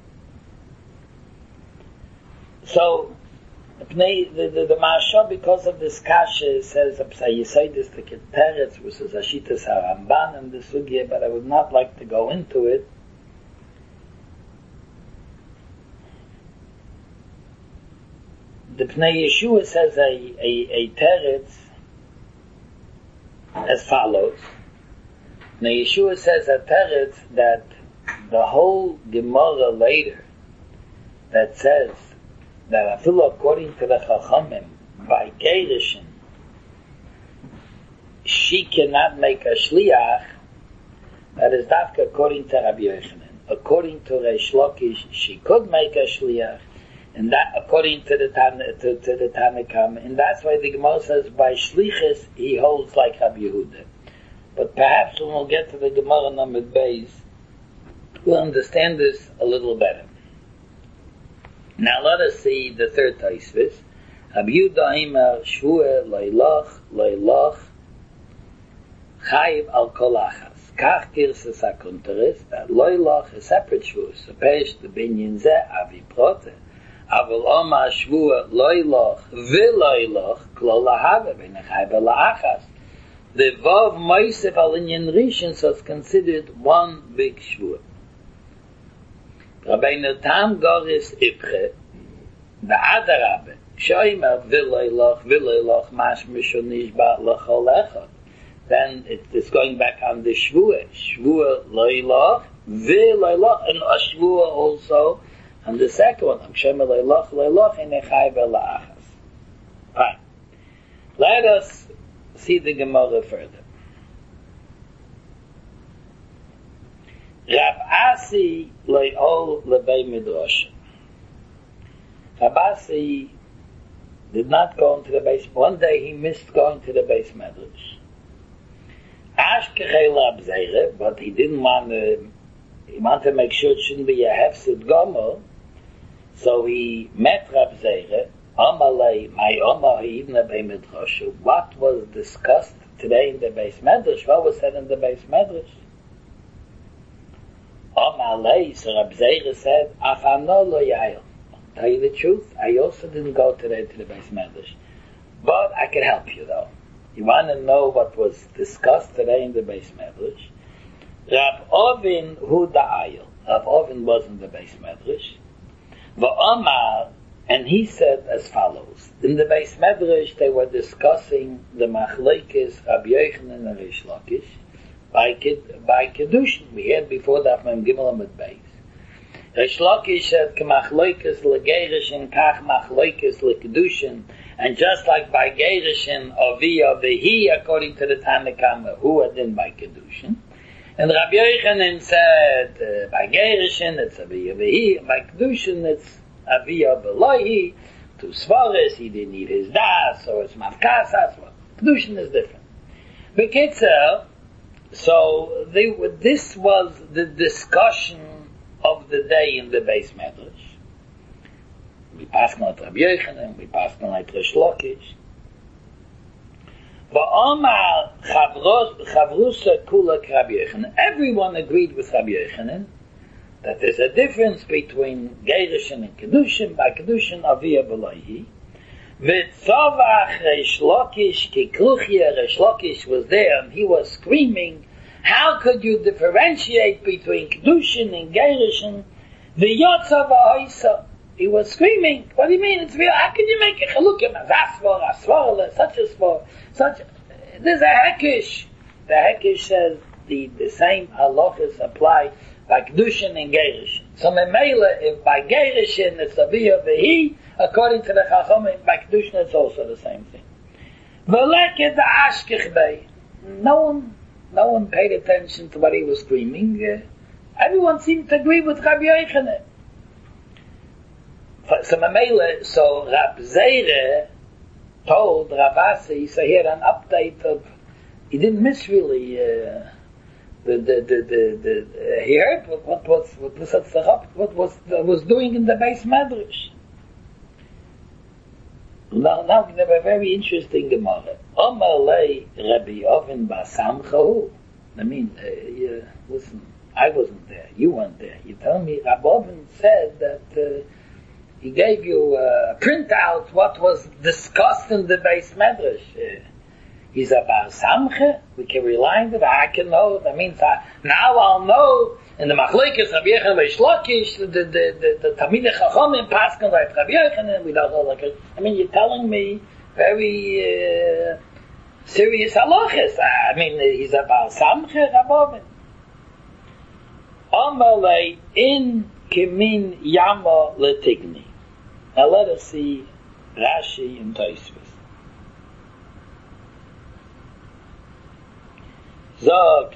So, The, the, the, the Maharsha, because of this kasha, says, you say this to Keteretz, which is Ashitas HaRamban and the Sugya, but I would not like to go into it. The Pnei Yeshua says a, a, a teretz as follows. Pnei Yeshua says a teretz that the whole Gemara later that says that afilu according to the Chachamim, by Gerishin, she cannot make a shliach, that is dafka according to Rabbi Yochanan. According to Reish Lakish, she could make a shliach, and that according to the Tan, to, to the Tanakam, and that's why the Gemara says by shlichus he holds like Rabbi Yehuda. But perhaps when we'll get to the Gemara number Beis, we'll understand this a little better. Now let us see the third Taisvis. Rabbi Yehuda Imer Shvua Leilach Leilach Chayiv Al Kol Achas. Kach Girsas HaKunteris that Leilach is separate Shvua. So Pesh the Binyan Zeh Avi Prote. Aval Oma Shvua Leilach V'Leilach Klo Lahave Ben Chayiv Al Achas. The Vav Moisef Al Inyan Rishon, so it's considered one big Shvua. Rabbeinu Tam Goris Ibche, the Adarabbe, Shoimer V'Leilach V'Leilach Mash Mishonish Ba L'Chol Echad. Then it is going back on the Shvua, Shvua Leilach V'Leilach, and a Shvua also, and the second one, Shoimer Leilach Leilach in Echai V'La'achas. Fine. Let us see the Gemara further. Rab Asi le'ol lebei midrash. Rab Asi did not go into the base. One day he missed going to the base medrash. Ashkechei Rab Zeire, but he didn't want to. He wanted to make sure it shouldn't be a hefsid gomer. So he met Rab Zeire. Amalei my Omar even lebei midrash. What was discussed today in the base medrash? What was said in the base medrash? Amalei, so Rab Zeire said, Afano lo yael. Tell you the truth, I also didn't go today to the base medrash. But I can help you though. You want to know what was discussed today in the base medrash? Rab Ovin hu da'ayel. Rab Ovin was in the base medrash. V'omar, and he said as follows. In the base medrash they were discussing the machlekes Rabbi Yochanan and Reish Lakish. By, by Kedushin, we had before that from Gimel Amud Beis. Reish Lakish said, "K'machloikes legerishin, kach machloikes lekedushin," and just like by gerishin, aviyah vehi, according to the Tanakama, who had been by Kedushin. And Rabbi Yochanan said, uh, by gerishin, it's aviyah vehi, and by Kedushin, it's aviyah velohi. To Svaris, he didn't need his das, or it's mafkasas. Kedushin is different. Bekitzer, so they, this was the discussion of the day in the base medrash. We passed on Rabbi Yochanan, we passed on Reish Lakish. Va'omar chavrusa kulak Rabbi Yochanan. Everyone agreed with Rabbi Yochanan that there's a difference between Gerishin and Kedushin. By Kedushin, aviyah b'loihi. V'tzavach Reish Lakish kikruchia. Reish Lakish was there and he was screaming, How could you differentiate between Kedushin and Gerushin? The Yotza v'Hoisa. He was screaming. What do you mean? It's real. How can you make a chalukim? Asvar, asvar, such a svar, such. There's a hekish. The hekish says the, the same halachas apply by Kedushin and Gerushin. So Memela, if by Gerushin it's a via v'hi, according to the Chachamim, by Kedushin it's also the same thing. V'leket the ashkich bay. No one, no one paid attention to what he was screaming. Uh, everyone seemed to agree with Rabbi Yochanan. So Memela, so Rab Zeire told Rav Asi, so he had an update of, he didn't miss really, uh, the, the, the, the, the uh, he heard what, what was, what was, what was, what was doing in the base Medrash. Now, now we have a very interesting Gemara. Omar lei Rabbi Oven Basamchahu. I mean, uh, yeah, listen, I wasn't there, you weren't there. You tell me, Rabbi Oven said that, uh, he gave you a uh, printout what was discussed in the base Medrash. Uh, he's a Bar Samcha. We can rely on it. I can know. That means I, now I'll know. In the Machlekes Rabbi Yochanan Reish Lakish, the the the, the Talmidei Chachamim Paskin like Rabbi Yochanan. We don't know like it. I mean, you're telling me very uh, serious halachas. I mean, he's a Bar Samcha, Rabbi. Amalei in Kimin Yama Letigni. Now let us see Rashi and Tosfos. Zogt,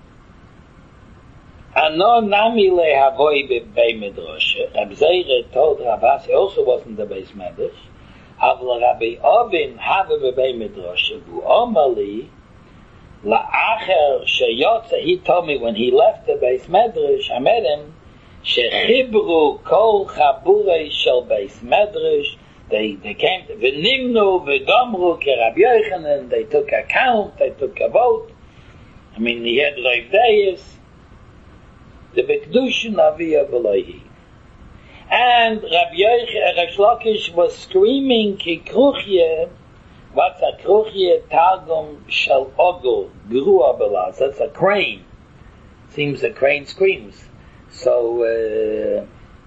Ano nami lehavoi b'bei medrash. Rab Zeire told Rav Asi, also wasn't the base medrash. Avla Rabbi Ovin have b'bei medrash. Vu omali la'acher sheyotze. He told me when he left the base medrash, I met him. Shechibru kol chaburei shel beis medrash. They they came v'nimnu v'gomru ke Rabbi Yochanan. They took account. They took a vote. I mean, he had Rav Deis. The Bekdushin Aviyah V'lohi. And Rabbi Yochanan, Reish Lakish was screaming ki kruchye. What's a kruchye? Targum shel ogel grua belaz. That's a crane. Seems a crane screams. So, uh,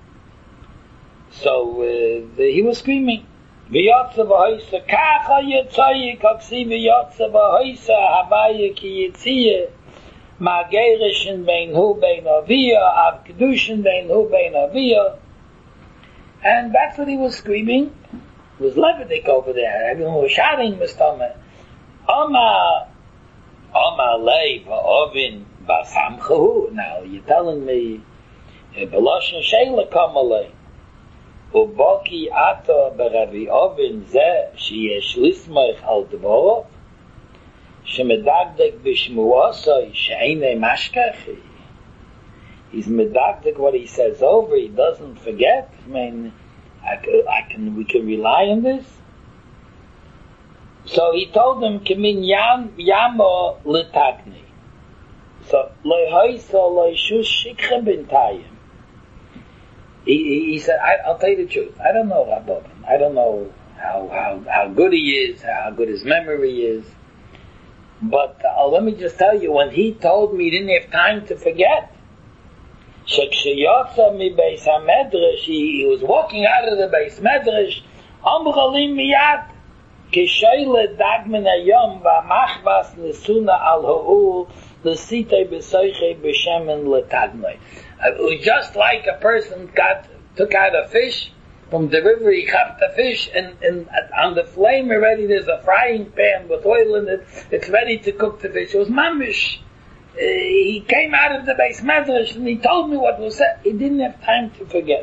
so, uh, the, he was screaming. V'yotze v'hoysa, kacha yitzayi, kaksi v'yotze v'hoysa, havaya ki yitziye, ma gerishin bein hu bein aviyah, av kedushin bein hu bein aviyah. And that's what he was screaming. It was Levitik over there. Everyone was shouting, Mistama. Oma, Oma lei v'ovin basamchahu. Now, you're telling me, Beloshin Sheila Kamalei. Uboki Ata Baravi Ovin Ze Sheyesh Lismach Al Dvorov Shemedagdek Bishmuosai Sheine Mashkachi. He's medagdek what he says over. He doesn't forget. I mean, I, I can we can rely on this. So he told him, "Kimin yam yamo litagni." So loyhoisa loyshush shikhem bintayim. He, he, he said, I, I'll tell you the truth. I don't know Rabbi. I don't know how, how, how good he is, how good his memory is. But uh, let me just tell you, when he told me he didn't have time to forget, Shekshiyotza mi beis hamedrash, he was walking out of the beis medrash, Amralim miyad, Kishoyle dagmen hayom, v'amachbas nesuna al ha'ul, l'sitei b'soichei b'shemen l'tagmei. It was just like a person got took out a fish from the river. He caught the fish, and, and on the flame already there's a frying pan with oil in it. It's ready to cook the fish. It was mamish. Uh, he came out of the beis medrash and he told me what was said. He didn't have time to forget.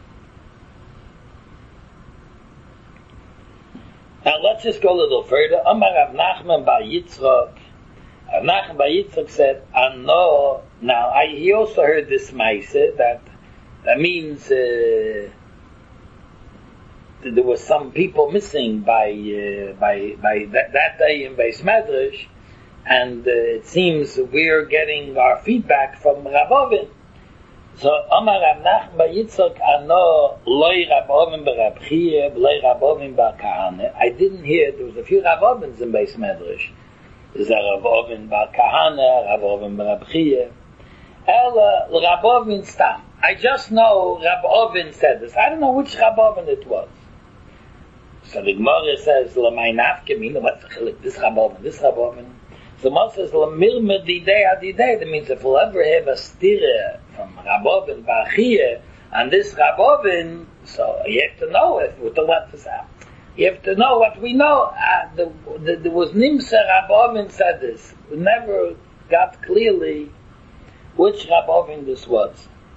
Now let's just go a little further. Amar Rav Nachman bar Yitzchak. Rav Nachman bar Yitzchak said, "I know." Now, I, he also heard this ma'aseh that that means uh, that there were some people missing by uh, by by that, that day in Beis Medrash, and uh, it seems we're getting our feedback from Rav Ovin. So, Amar Rav Nachman bar Yitzchak, ano loy Rav Ovin bar Rav Chiya, loy Rav Ovin bar Kahane. I didn't hear there was a few Rav Ovins in Beis Medrash. is a Rav Ovin Bar Kahana, Rav Ovin Bar Abchia. Ella, Rav Ovin Stam. I just know Rav Ovin said this. I don't know which Rav Ovin it was. So the Gemara says, L'may nafke mina, what's the chilik? This Rav Ovin, this Rav Ovin. So Moshe says, L'milme didei adidei. That means if we'll ever have a stira from Rav Ovin Bar Abchia and this Rav Ovin, so you have to know it. What the what is that? You have to know what we know. Uh, the, the, there was Nimsa Rav Ovin said this. We never got clearly which Rav Ovin this was.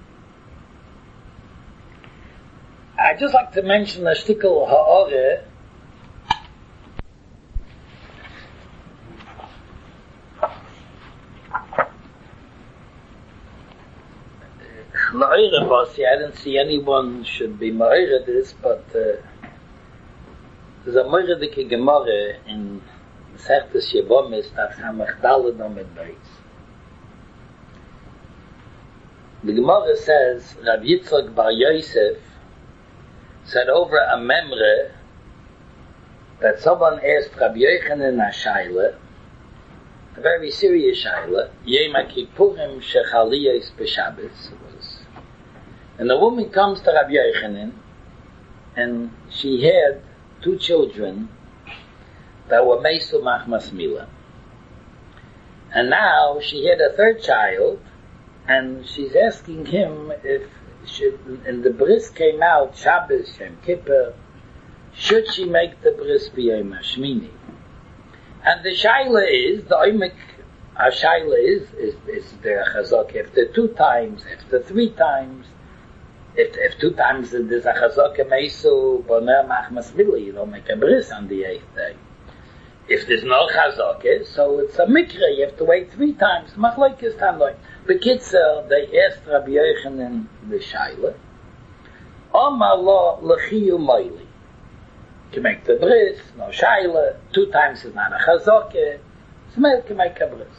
I'd just like to mention a shtickle ha'ore. La'ore Bossi, I didn't see anyone should be ma'ore this, but uh, there's a Moiredike Gemara in Mesechtes Yevomis Taf Samach Daled Amid Beis. The Gemara says Rav Yitzchak Bar Yosef said over a memre that someone asked Rabbi Yochanan a shaila, a very serious shaila, Yom HaKippurim Shechaliyos B'Shabbos, and the woman comes to Rabbi Yochanan and she had two children that were Meisu Machmas Mila. And now she had a third child, and she's asking him if, she, and the bris came out, Shabbos, Shem Kippur, should she make the bris b'yom hashmini? And the shaila is, the oimek, our shaila is, is, is there a chazak after two times, after three times. If, if two times there's a chazaka meisu boner machmas mila, you don't make a bris on the eighth day. If there's no chazaka, so it's a mikra, you have to wait three times. Machlokes tanoi. Bekitzer, they asked Rabbi Yochanan the shaila, Omar lo lechiyu moili. To make the bris, no shaila, two times is not a chazaka, so you can make a bris.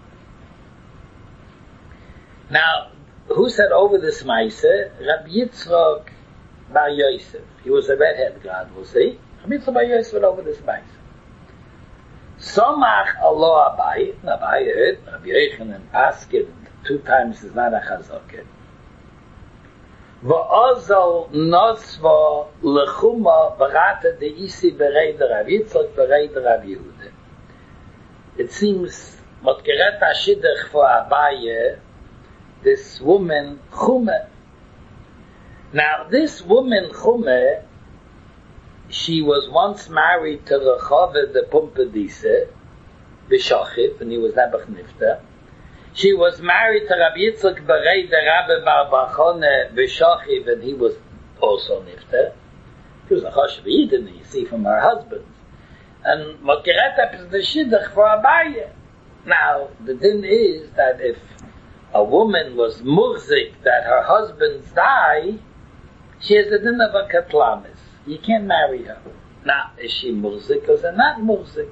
Now, who said over this Maise? Rabbi Yitzchak Bar Yosef. He was a redhead god, we'll see. Rabbi Yitzchak Bar Yosef went over this Maise. Somach Allah Abai, Abai heard, Rabbi Yochanan Paskin, two times is not a chazaka. V'ozol nosva lechuma barata de isi berei de Rabbi Yitzchak berei de Rabbi Yehuda. It seems, what geret hashidduch for Abai, this woman, Chume. Now, this woman, Chume, she was once married to Rechove the Pumbedise, B'Shachiv, and he was Nebuch Nifta. She was married to Rabbi Yitzchak Berei, the Rabbi Bar Bachone, B'Shachiv, and he was also Nifta. She was a Choshev Yidin, you see, from her husband. And Mokeret is the Shidduch for Abaye. Now, the din is that if a woman was murzik that her husbands die, she has the din of a katlamis. You can't marry her. Now, is she murzik or is she not murzik?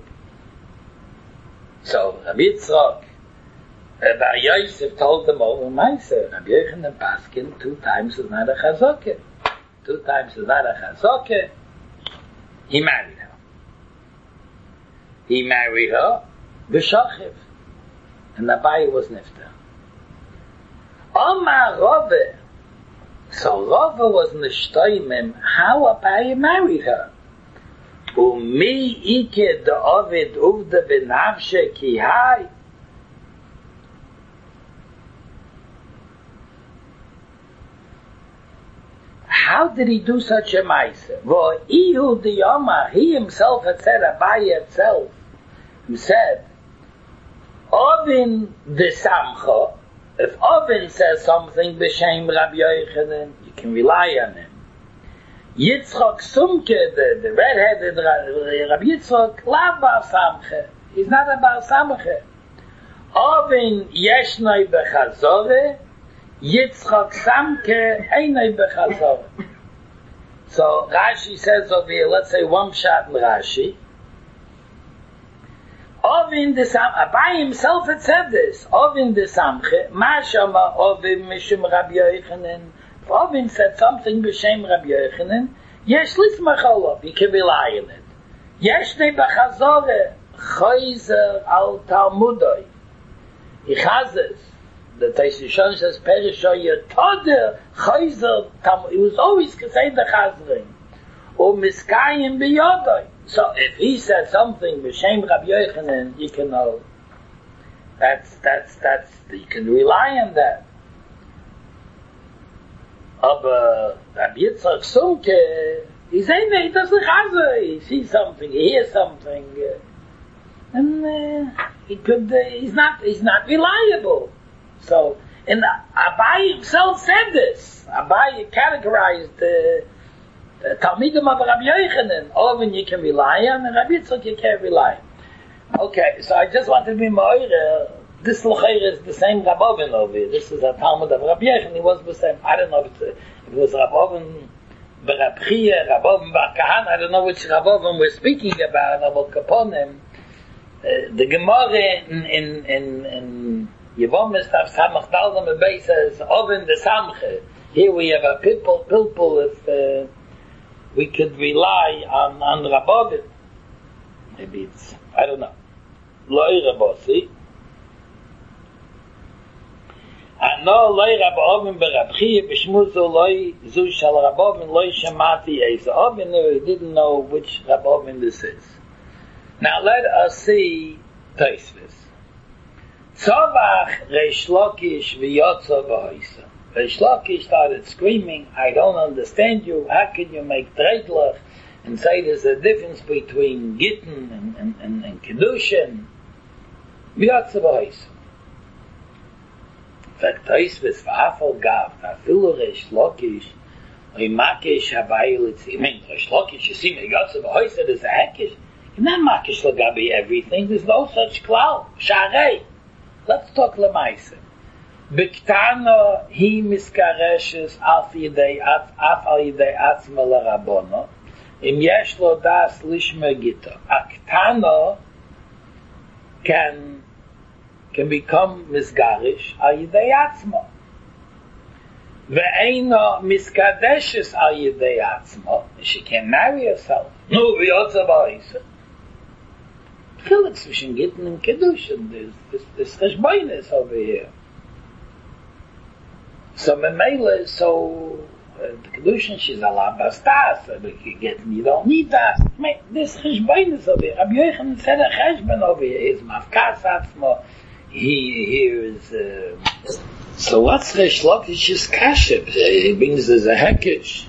So, Rabbi Yitzchak Bar Yosef told them over Maisa, Rabbi Yochanan Paskin, two times is not a chazaka. Two times is not a chazaka. He married her. He married her, B'Shachiv. And Abai was nifta. Omar Rove. So Rove was nishtoimim how Abai married her. Umi ike de Ovid uvda benavshe ki hai. How did he do such a maise? Vo ihu de Yoma, he himself had said, Abai himself, he said, Ovin de Samcho. If Ovin says something b'shem Rabbi Yochanan, you can rely on him. Yitzchak Sumke, the, the red-headed Rabbi Yitzchak, lav bar Samche. He's not a bar Samche. Ovin yeshnoi b'chazore, Yitzchak Samke einoi b'chazore. So Rashi says over here, let's say one shot in Rashi, Ovin de Sam, Abai himself had said this. Ovin de Samche, Mashama Ovin Mishum Rabbi Yochanan. If Ovin said something b'shem Rabbi Yochanan, Yesh Lismach Olav, you can rely on it. Yesh ne b'chazore, choizer al Talmudoi. He chazes. The Taishishon says, Perisho Yetoder choizer Talmud. He was always saying the chazering. Or miskayim biyodoi. So if he said something, b'shem Rabbi Yochanan, you can know. That's, that's, that's, you can rely on that. Aber Rabbi Yitzchak Sunke, he's saying that he doesn't chazer. He sees something, he hears something. Uh, and uh, he could, uh, he's not, he's not reliable. So, and Abaye himself said this. Abaye categorized the uh, Talmidim of Rabbi Yochanan. Often you can rely on, and Rabbi Yitzchak you can't rely on. Okay, so I just wanted to be more. Uh, this L'chair is the same Rabovin over here. This is a Talmud of Rabbi Yochanan. He was the same. I don't know if, it's, if it was Rabovin Bar Chia, Rabovin Bar Kahan. I don't know which Rabovin we're speaking about. Rabov Kaponim. Uh, the Gemara in in in, in Yevom Mistav Samach Dalzam Ebei says Oven the Samche. Here we have a pilpul. Pilpul if uh, we could rely on on Rabovin. Maybe it's I don't know. Loi Rabosi. Ano loi Rabovin berabchiyah b'shmuzu loi zu shal Rabovin loi shamati eisa. Obviously he didn't know which Rabovin this is. Now let us see Tosfos. Tzavach Reish Lakish v'yotza v'hoisa. Reish Lakish started screaming, I don't understand you, how can you make Dreitlach and say there's a difference between Gittin and, and, and, and Kedushin? V'yotza v'hoisa. In fact, Tosfos v'afal gav, v'afilu Reish Lakish, v'makesh habayil etzi. I mean, Reish Lakish, you see, v'yotza v'hoisa, there's a hekish. Not makish lagabi everything. There's no such cloud. Sharei. Let's talk lemaise. Biktano he miskareshes af yidei af al yidei atzma larabono. Im yesh lo das lishma gita. Aktano can can become misgarish al yidei atzma. Ve'eino miskadeshes al yidei atzma. She can marry herself. No, v'yotza ba'isa. Felix zwischen Gittin and Kedushin. There's this, this cheshbonis over here. So Memele, so uh, the Kedushin, she's Allah bastas. So the Gittin, you don't need that. I mean, this cheshbonis over here. Rabbi Yochanan said a cheshbon over here. He's mafkas atzmo. He here is. Uh, so what's Reish Lakish's kashib? He brings as a hekish.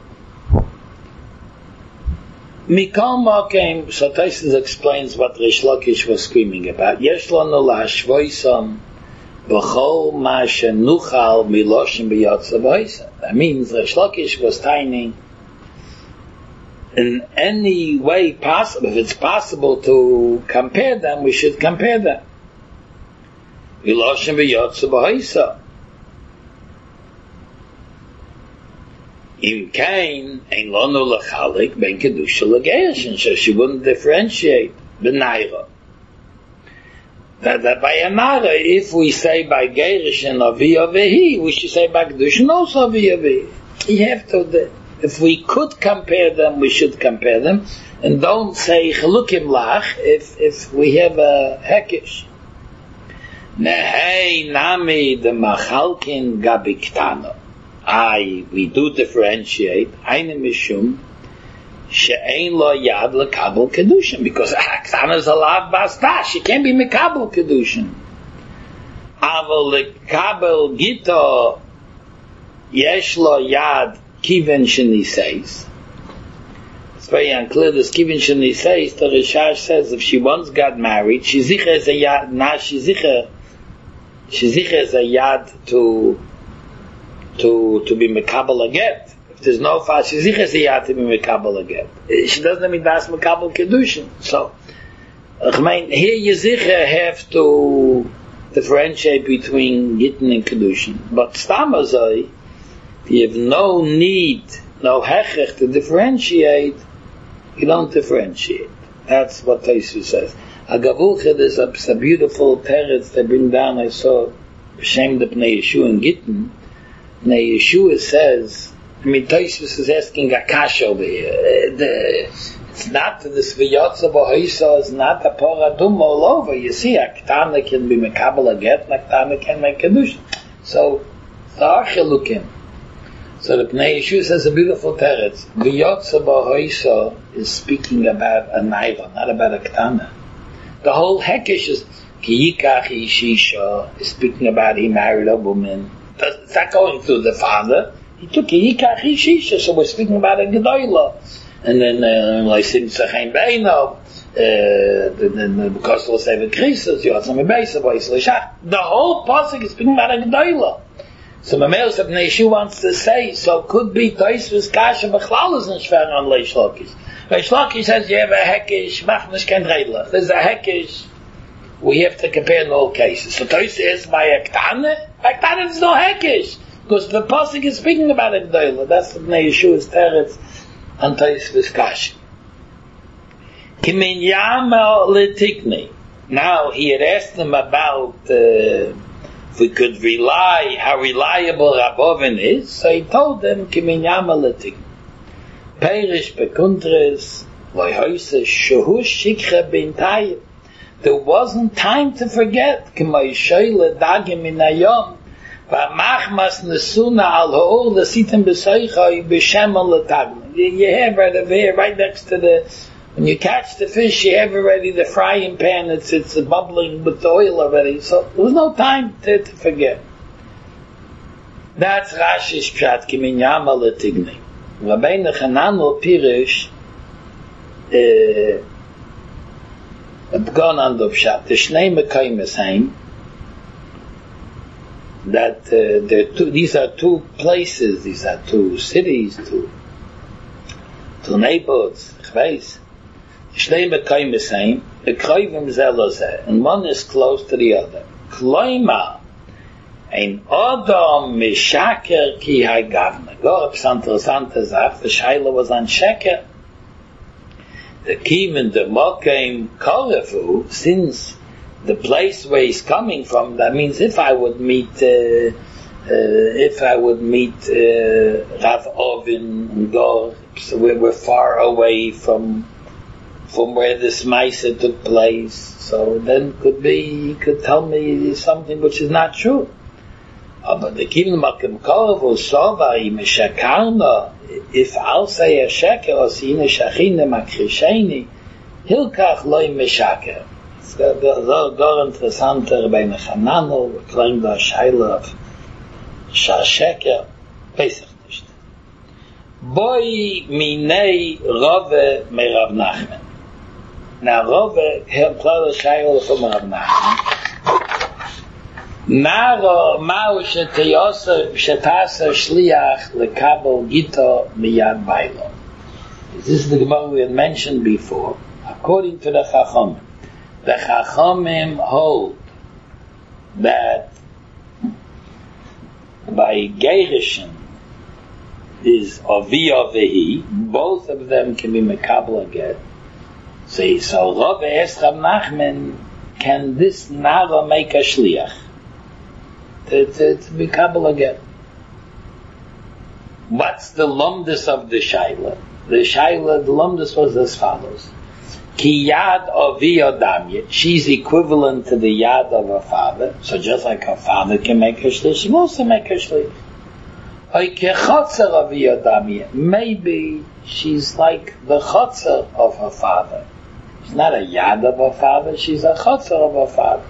Mikal Makim, so Tosfos explains what Reish Lakish was screaming about. Yesh lanu la'ashvoisam b'chol ma shenuchal miloshim b'yotza v'hoisa. That means Reish Lakish was taining in any way possible, if it's possible to compare them, we should compare them. Miloshim b'yotza v'hoisa. Im kain ein lono lachalik ben kedusha legerishin, so she wouldn't differentiate b'naira. That, that by a nara, if we say by gerishin avi avihi, we should say by kedushin also avi avihi. You have to. If we could compare them, we should compare them, and don't say chalukim lach if if we have a hekish. Nehei nami de machalkin gabiktano. I, we do differentiate, eine mishum, she'ein lo yad lekabel kedushin, because Aktana is a lav basta, she can't be mekabel kedushin. Aval lekabel gito, yesh lo yad kiven sheni says. It's very unclear, this kiven sheni says, the Rishash says, if she once got married, she zicha is a yad, now she zicha, she zicha is a yad to, to to be mekabel again. If there's no fast, she's zicha ziyat to be mekabel again. She doesn't mean that's mekabel kedushin. So, I mean, here you zicha have to differentiate between gittin and kedushin. But stamazoi, you have no need, no hechech to differentiate. You don't differentiate. That's what Tosfos says. Agavulcha, there's a, a beautiful teretz they bring down. I saw B'Shem the Pnei Yeshua and Gittin. Now Yeshua says, I mean, Tosfos is asking a kasha over here. Uh, the, it's It's not this v'yotza b'hoisa is not a paradum all over. You see, a ktana can be mekabel a get, and a ktana can make kedusha. So, the archelukim. So the Pnei Yeshua says a beautiful teretz. V'yotza b'hoisa is speaking about a naira, not about a ktana. The whole hekesh is ki yikach ishisha is speaking about he married a woman. It's not going through the father. He took a yikach ishisha, so we're speaking about a gedoyla. And then, like, since Sechaim Beino, then because we'll say the krisis, you have some Beisa, Beisa L'shach. The whole pasuk is speaking about a gedoyla. So Mamel Seb Neishu wants to say, so could be Toisvus Kasha B'chlal is in Shver on Leish Lakish. Leish Lakish says you have a hekish, machnish ken reidlach. There's a hekish, we have to compare in all cases. So Toisvus is by a ktane, by ktane there's no hekish. Because the pasuk is speaking about a gedoyla. That's the Bnei Yeshua's teretz. Antais Viskashi. Kimin Yama Litikni. Now he had asked them about uh, if we could rely, how reliable Rabovin is. So he told them Kimin Yama Litikni. Perish Bekuntres Loyhoise Shuhu Shikha Bintayim. There wasn't time to forget. Kimay Shoyle Dagim in Ayom. V'machmas nesuna al ha'or l'sitim b'seicha b'shem al l'tagma. You have right over here, right next to the, when you catch the fish, you have already the frying pan, it's it's bubbling with the oil already, so there was no time to, to forget. That's Rashi's pshat, kimin yama l'tigni. Rabbeinu Chananel Pirish, uh, gone on the pshat, the Shnei Mekayim Esaim, that uh, there are two, these are two places, these are two cities, two, two neighborhoods, Chveis. Shnei Mekayim Esaim, the Kroivim Zelozeh, and one is close to the other. Kloima, ein Adam Mishaker ki hagavna. Go up Santor Santa Zach, the Shaila was on Sheker. The Kim and the Mokim Korefu, since the place where he's coming from, that means if I would meet, uh, uh, if I would meet uh, Rav Ovin and Gor, so we were far away from from where this Maisa took place, so then could be, he could tell me something which is not true. Uh, but the Kivin Makim Korav Sova Imeshakarna, if I'll say a sheker or Sina Shachina Makrisheni, Hilkach Loi Meshaker. The the interessanter Rabbeinu Chananel, we claim the Shaila of Shasheker, Pesach nicht. Boi minei Rove me Rav Nachman. Now Rove, here play the Shaila from Rav Nachman. Naro Mao Shetayasa Shetasa Shliach Lekabel Gita Miyad Bailo. This is the Gemara we had mentioned before. According to the Chacham, the Chachamim hold that by Gerishin is Aviyah Vehi, both of them can be Mekabel again. So, so Rav asked Rav Nachman, can this Nara make a Shliach to, to, to be Mekabel again? What's the lumdus of the Shaila? The Shaila, the lumdus was as follows. Ki yad avi adamye, she's equivalent to the yad of her father, so just like her father can make her shlich, she can also make her shlich. Oy ke chotzer avi adamye, maybe she's like the chotzer of her father. She's not a yad of her father, she's a chotzer of her father.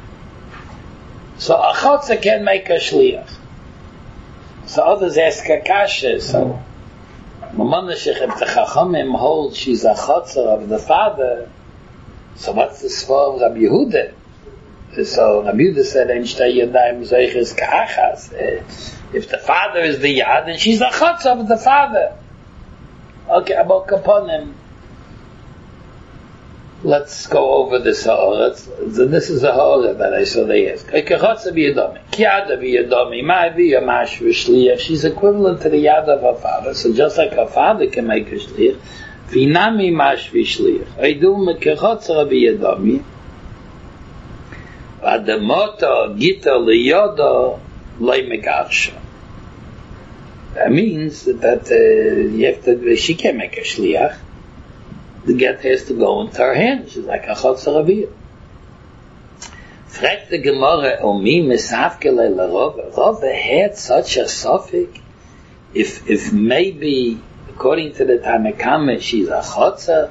So a chotzer can make her shliach. So others ask a kasha, so Mamanashich, if the Chachamim hold she's a chotzer of the father, so what's the svar of Rabbi Yehuda? So Rabbi Yehuda said, Ein shtei yadayim zoiches ka'achas. If the father is the yad, then she's a chotzer of the father. Okay, about kaponim. Let's go over this ha'or. This is a ha'or that I saw they ask. She's equivalent to the yad of her father, so just like her father can make a shliach, Vinami mash v'shliach. Eidu mekechotzer b'yadami. V'adamota gita liyoda loy megarsha. That means that uh, you have to, she can make a shliach. the get has to go into her hand. She's like a chotzer aviyah. Fragt the Gemara, Omi misafkele la Rava. Rava had such a suffix. If if maybe according to the Tanakama she's a chotzer.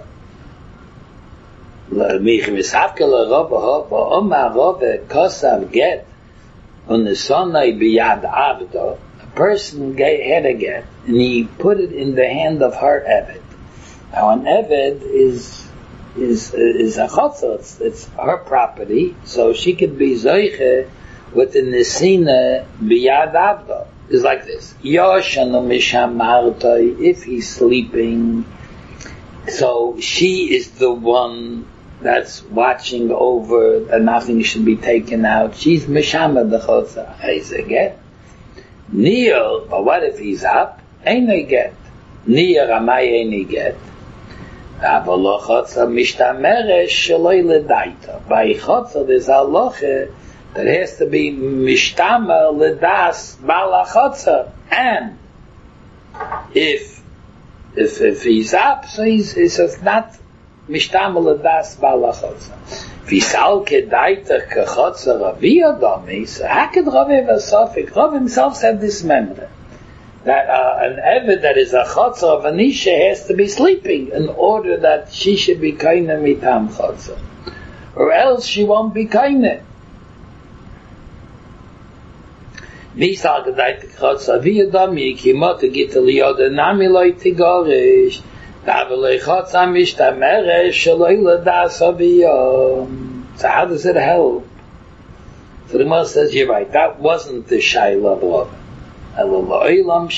Mich misafkele Rava ha Omar Rava kosav get on the sonai biyad avdo. A person had a get and he put it in the hand of her eved. Now an eved is is is a chotzer, it's, it's her property, so she could be zoiche with the nesina biyad avdo. It's like this: Yoshanu mishamartoi, if he's sleeping, so she is the one that's watching over that nothing should be taken out. She's mishama the chotzer. He's a get. Niyah, but what if he's up? Ain't a get. Niyah ramai ain't a get. By chotzer there's a halacha that has to be mishtama ledas bala chotzer, and if if if he's up, so he's it's not mishtama ledas bala chotzer. If he's al kedaita kechotzer aviyah dami, so how could Rav have a suffix? Rav himself said this memory. That uh, an eved that is a chotzer of anisha has to be sleeping in order that she should be kaina mitam chotzer, or else she won't be kaina. Misal gedait chotzer v'yadami kimot git liyoda nami loy tigorish davelei chotzer mishtameresh shaloi ladas aviyah. So how does it help? So the Gemara says you're right. That wasn't the shayla of Rav. That's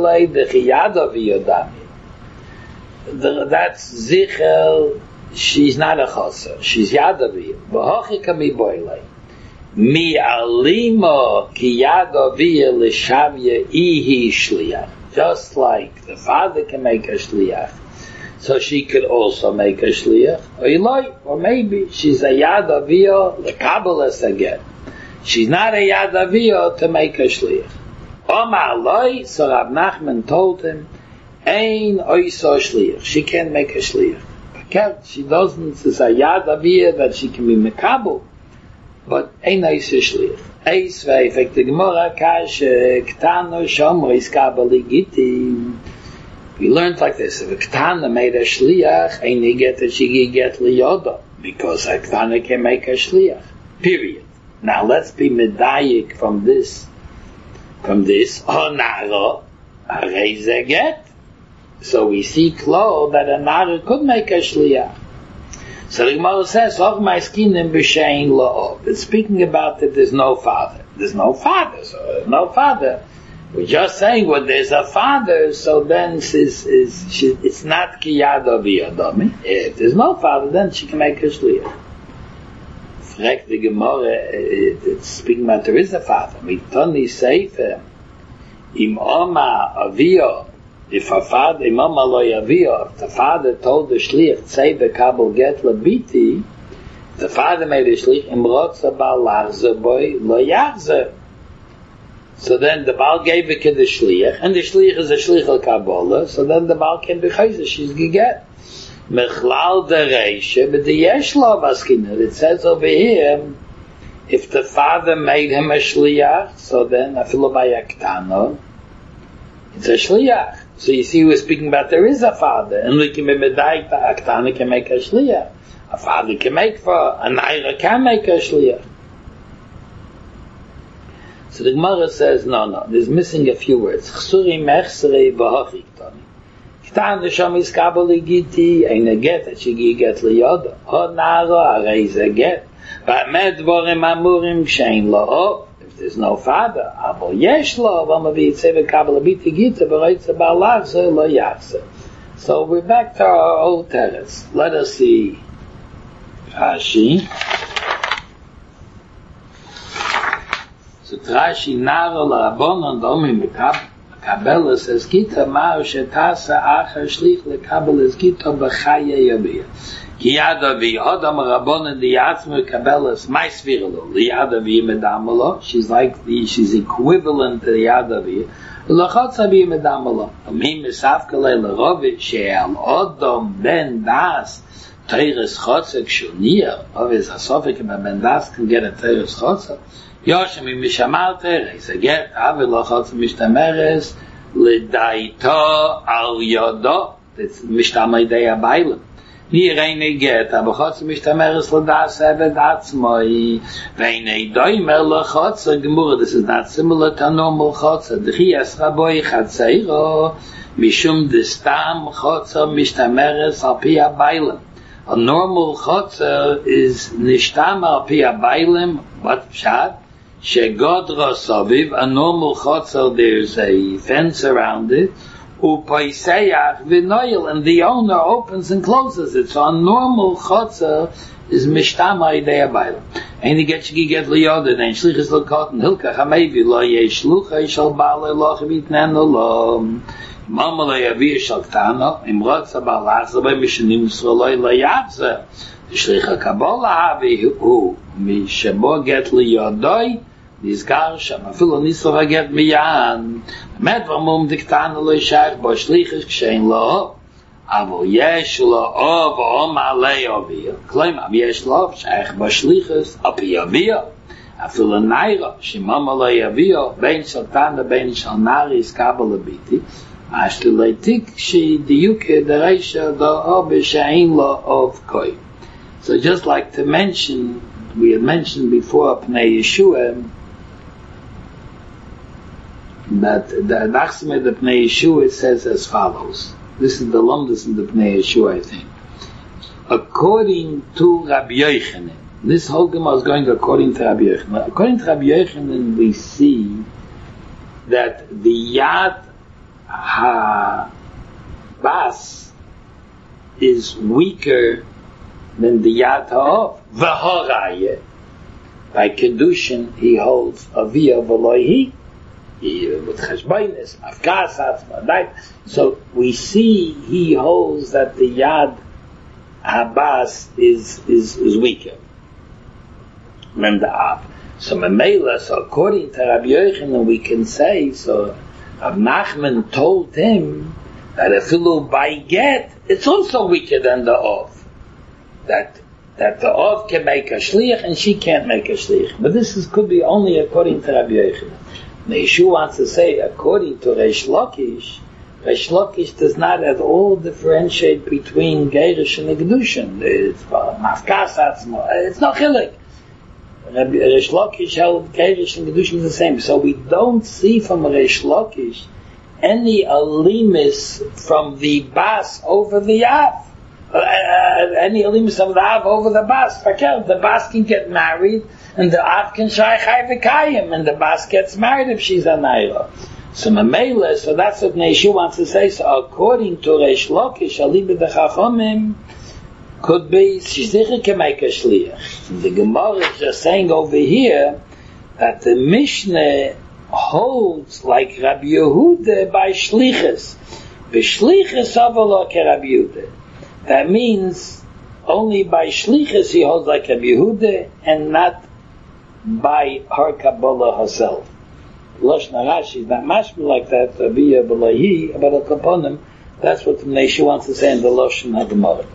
zichel. She's not a chosser. She's yadaviyah. V'hochika boilei. Mi alima ki yadaviyah l'shavya ihi shliach. Just like the father can make a shliach, so she could also make a shliach. Or, or maybe she's a yadaviyah l'kabbalas again. She's not a yadaviyah to make a shliach. Omar loy, so Rav Nachman told him, Ein oiso shliach. She can't make a shliach. She doesn't, it's a yad aviyah that she can be mekabel, but ein oiso shliach. Eis ve'efek the Gemara kash ktano shomro iskabel igiti. We learned like this: if a ktana made a shliach, ein get that she can get liyoda, because a ktana can make a shliach. Period. Now let's be medayik from this. From this, oh naro, a get. So we see clear that a naro could make a shliach. So the Gemara says, "Och my skinim b'shein la'ov." It's speaking about that there's no father. There's no father, so there's no father. We're just saying when there's a father, so then it's, is, is, it's not kiyado v'yadami. If there's no father, then she can make a shliach. The Gemara, it's speaking about there is a father. Mitoni Sefer, Im Oma Aviyah, if a father, Im Oma Lo Aviyah, if the father told the shliach, say the kabel get labiti, the father made a shliach, Im Rotza Bal Lachzer Boy Lo Yachzer. So then the Baal gave it to the shliach, and the shliach is a shliach al Kabbalah, so then the Baal can be chayzer, she's giget. Mechlal dereisha, but the yesh lo baskina. It says over here, if the father made him a shliach, so then afilu bayaktano, it's a shliach. So you see, we're speaking about there is a father, and we can be medayik. The aktana can make a shliach. A father can make for a naira can make a shliach. So the Gemara says, no, no, there's missing a few words. Chsuri mechsrei b'hochiktani. Ktan nesham is kabbalah giti, ein a get that she get liyoda. Ho naro arei ze get. V'amed dvorim amurim shein lo. If there's no father, abo yesh lo, v'ama v'yitzeh v'kabbalah biti gita v'roitze ba'alachze lo yachze. So we're back to our old terrace. Let us see Rashi. So Rashi naro la'abonon domim v'kab. Kabbalah says, Gita ma'u shetasa achar shlich lekabbalah Gita b'chaya yabiyah. Ki yad aviyah, Adam rabbonin di yatzmer Kabbalah mais viralo. Li yad aviyah medamalo. She's like the, she's equivalent to the yad aviyah. ולחוצה בי מדם לו. ומי מסף כלי לרובי שעל אודום בן דס תירס חוצה כשהוא ניר, או איזה הסופק בבן דס can get a תירס חוצה, יושם אם משמר תירס, הגט אבל לא חוצה משתמרס לדייתו על יודו, משתמר ידי הביילים. ניר איני גט, אבל חוצה משתמרס לדס עבד עצמוי, ואיני דוימר לחוצה גמור, this is not similar to normal חוצה, דחי אסרבוי חציירו, משום דסתם חוצה משתמרס על פי הביילים. A normal chotzer is nishtam al pi abaylim, what pshat? Shegodra saviv, a normal chotzer, there's a fence around it, upaiseyach v'noyel, and the owner opens and closes it. So a normal chotzer is mishtam al idei abaylim. Eini get shigi get liyodah, then shlichus l'kot, and hilkach hamevi, lo yeshlucha, shal ba'alei loch vitnen lo. Mama la yavi shaltano im rotsa balaz ba mishnim srolay la yavza shlicha kabola havi hu mi shebo get li yodoy nizgar sham afilo nisova get miyan met vamum diktan lo shach ba shlicha kshein lo avo yesh lo ov om alay avi klaim am yesh lo shach ba shlichas api avi afilo naira shimama la yavi ben shaltana ben shalnaris kabala biti Ashtuleitik she diuke the reisha the obishain law of koi. So just like to mention, we had mentioned before Pnei Yeshua that the Nachsime the Pnei Yeshua says as follows. This is the Lumdus in the Pnei Yeshua, I think. According to Rabbi Yochanan, this whole Gemara is going according to Rabbi Yochanan. According to Rabbi Yochanan, we see that the Yad Ha Bas is weaker than the Yad Ha'ov. V'horayeh. By Kedushin, he holds Aviyah V'loihi, with Cheshbainis, Afkas, Atzma, so we see he holds that the Yad Habas is, is, is weaker than the Av. So Memela, so according to Rabbi Yochanan, we can say, so Rav Nachman told him that if you by get, it's also weaker than the Ov. That that the Ov can make a shliach and she can't make a shliach. But this is, could be only according to Rabbi Yochanan. Yeshua wants to say, according to Reish Lakish, Reish Lakish does not at all differentiate between Geirish and Gedushin. It's Mafkas Atzmo. It's not chilek. Reish Lakish held Geirish and Gedushin is the same. So we don't see from Reish Lakish any alimis from the Bas over the Av. Uh, uh, any alimis of the Av over the Bas. The Bas can get married and the Av can shai chai v'kayim and the Bas gets married if she's a Naira. So Mamela, so that's what Neishu wants to say. So according to Reish Lakish, Alibi the Chachomim, could be Shizdicha can make a shliach. The Gemara is just saying over here that the Mishnah holds like Rabbi Yehuda by shlichus. B'shlichus avalo ke Rabbi Yehuda. That means only by shlichus he holds like Rabbi Yehuda and not by her Kabbalah herself. Lashon Rashi is not mashma like that. Abiyah b'lahi, but a kaponim. That's what the Neishu wants to say in the Lashon HaGemara.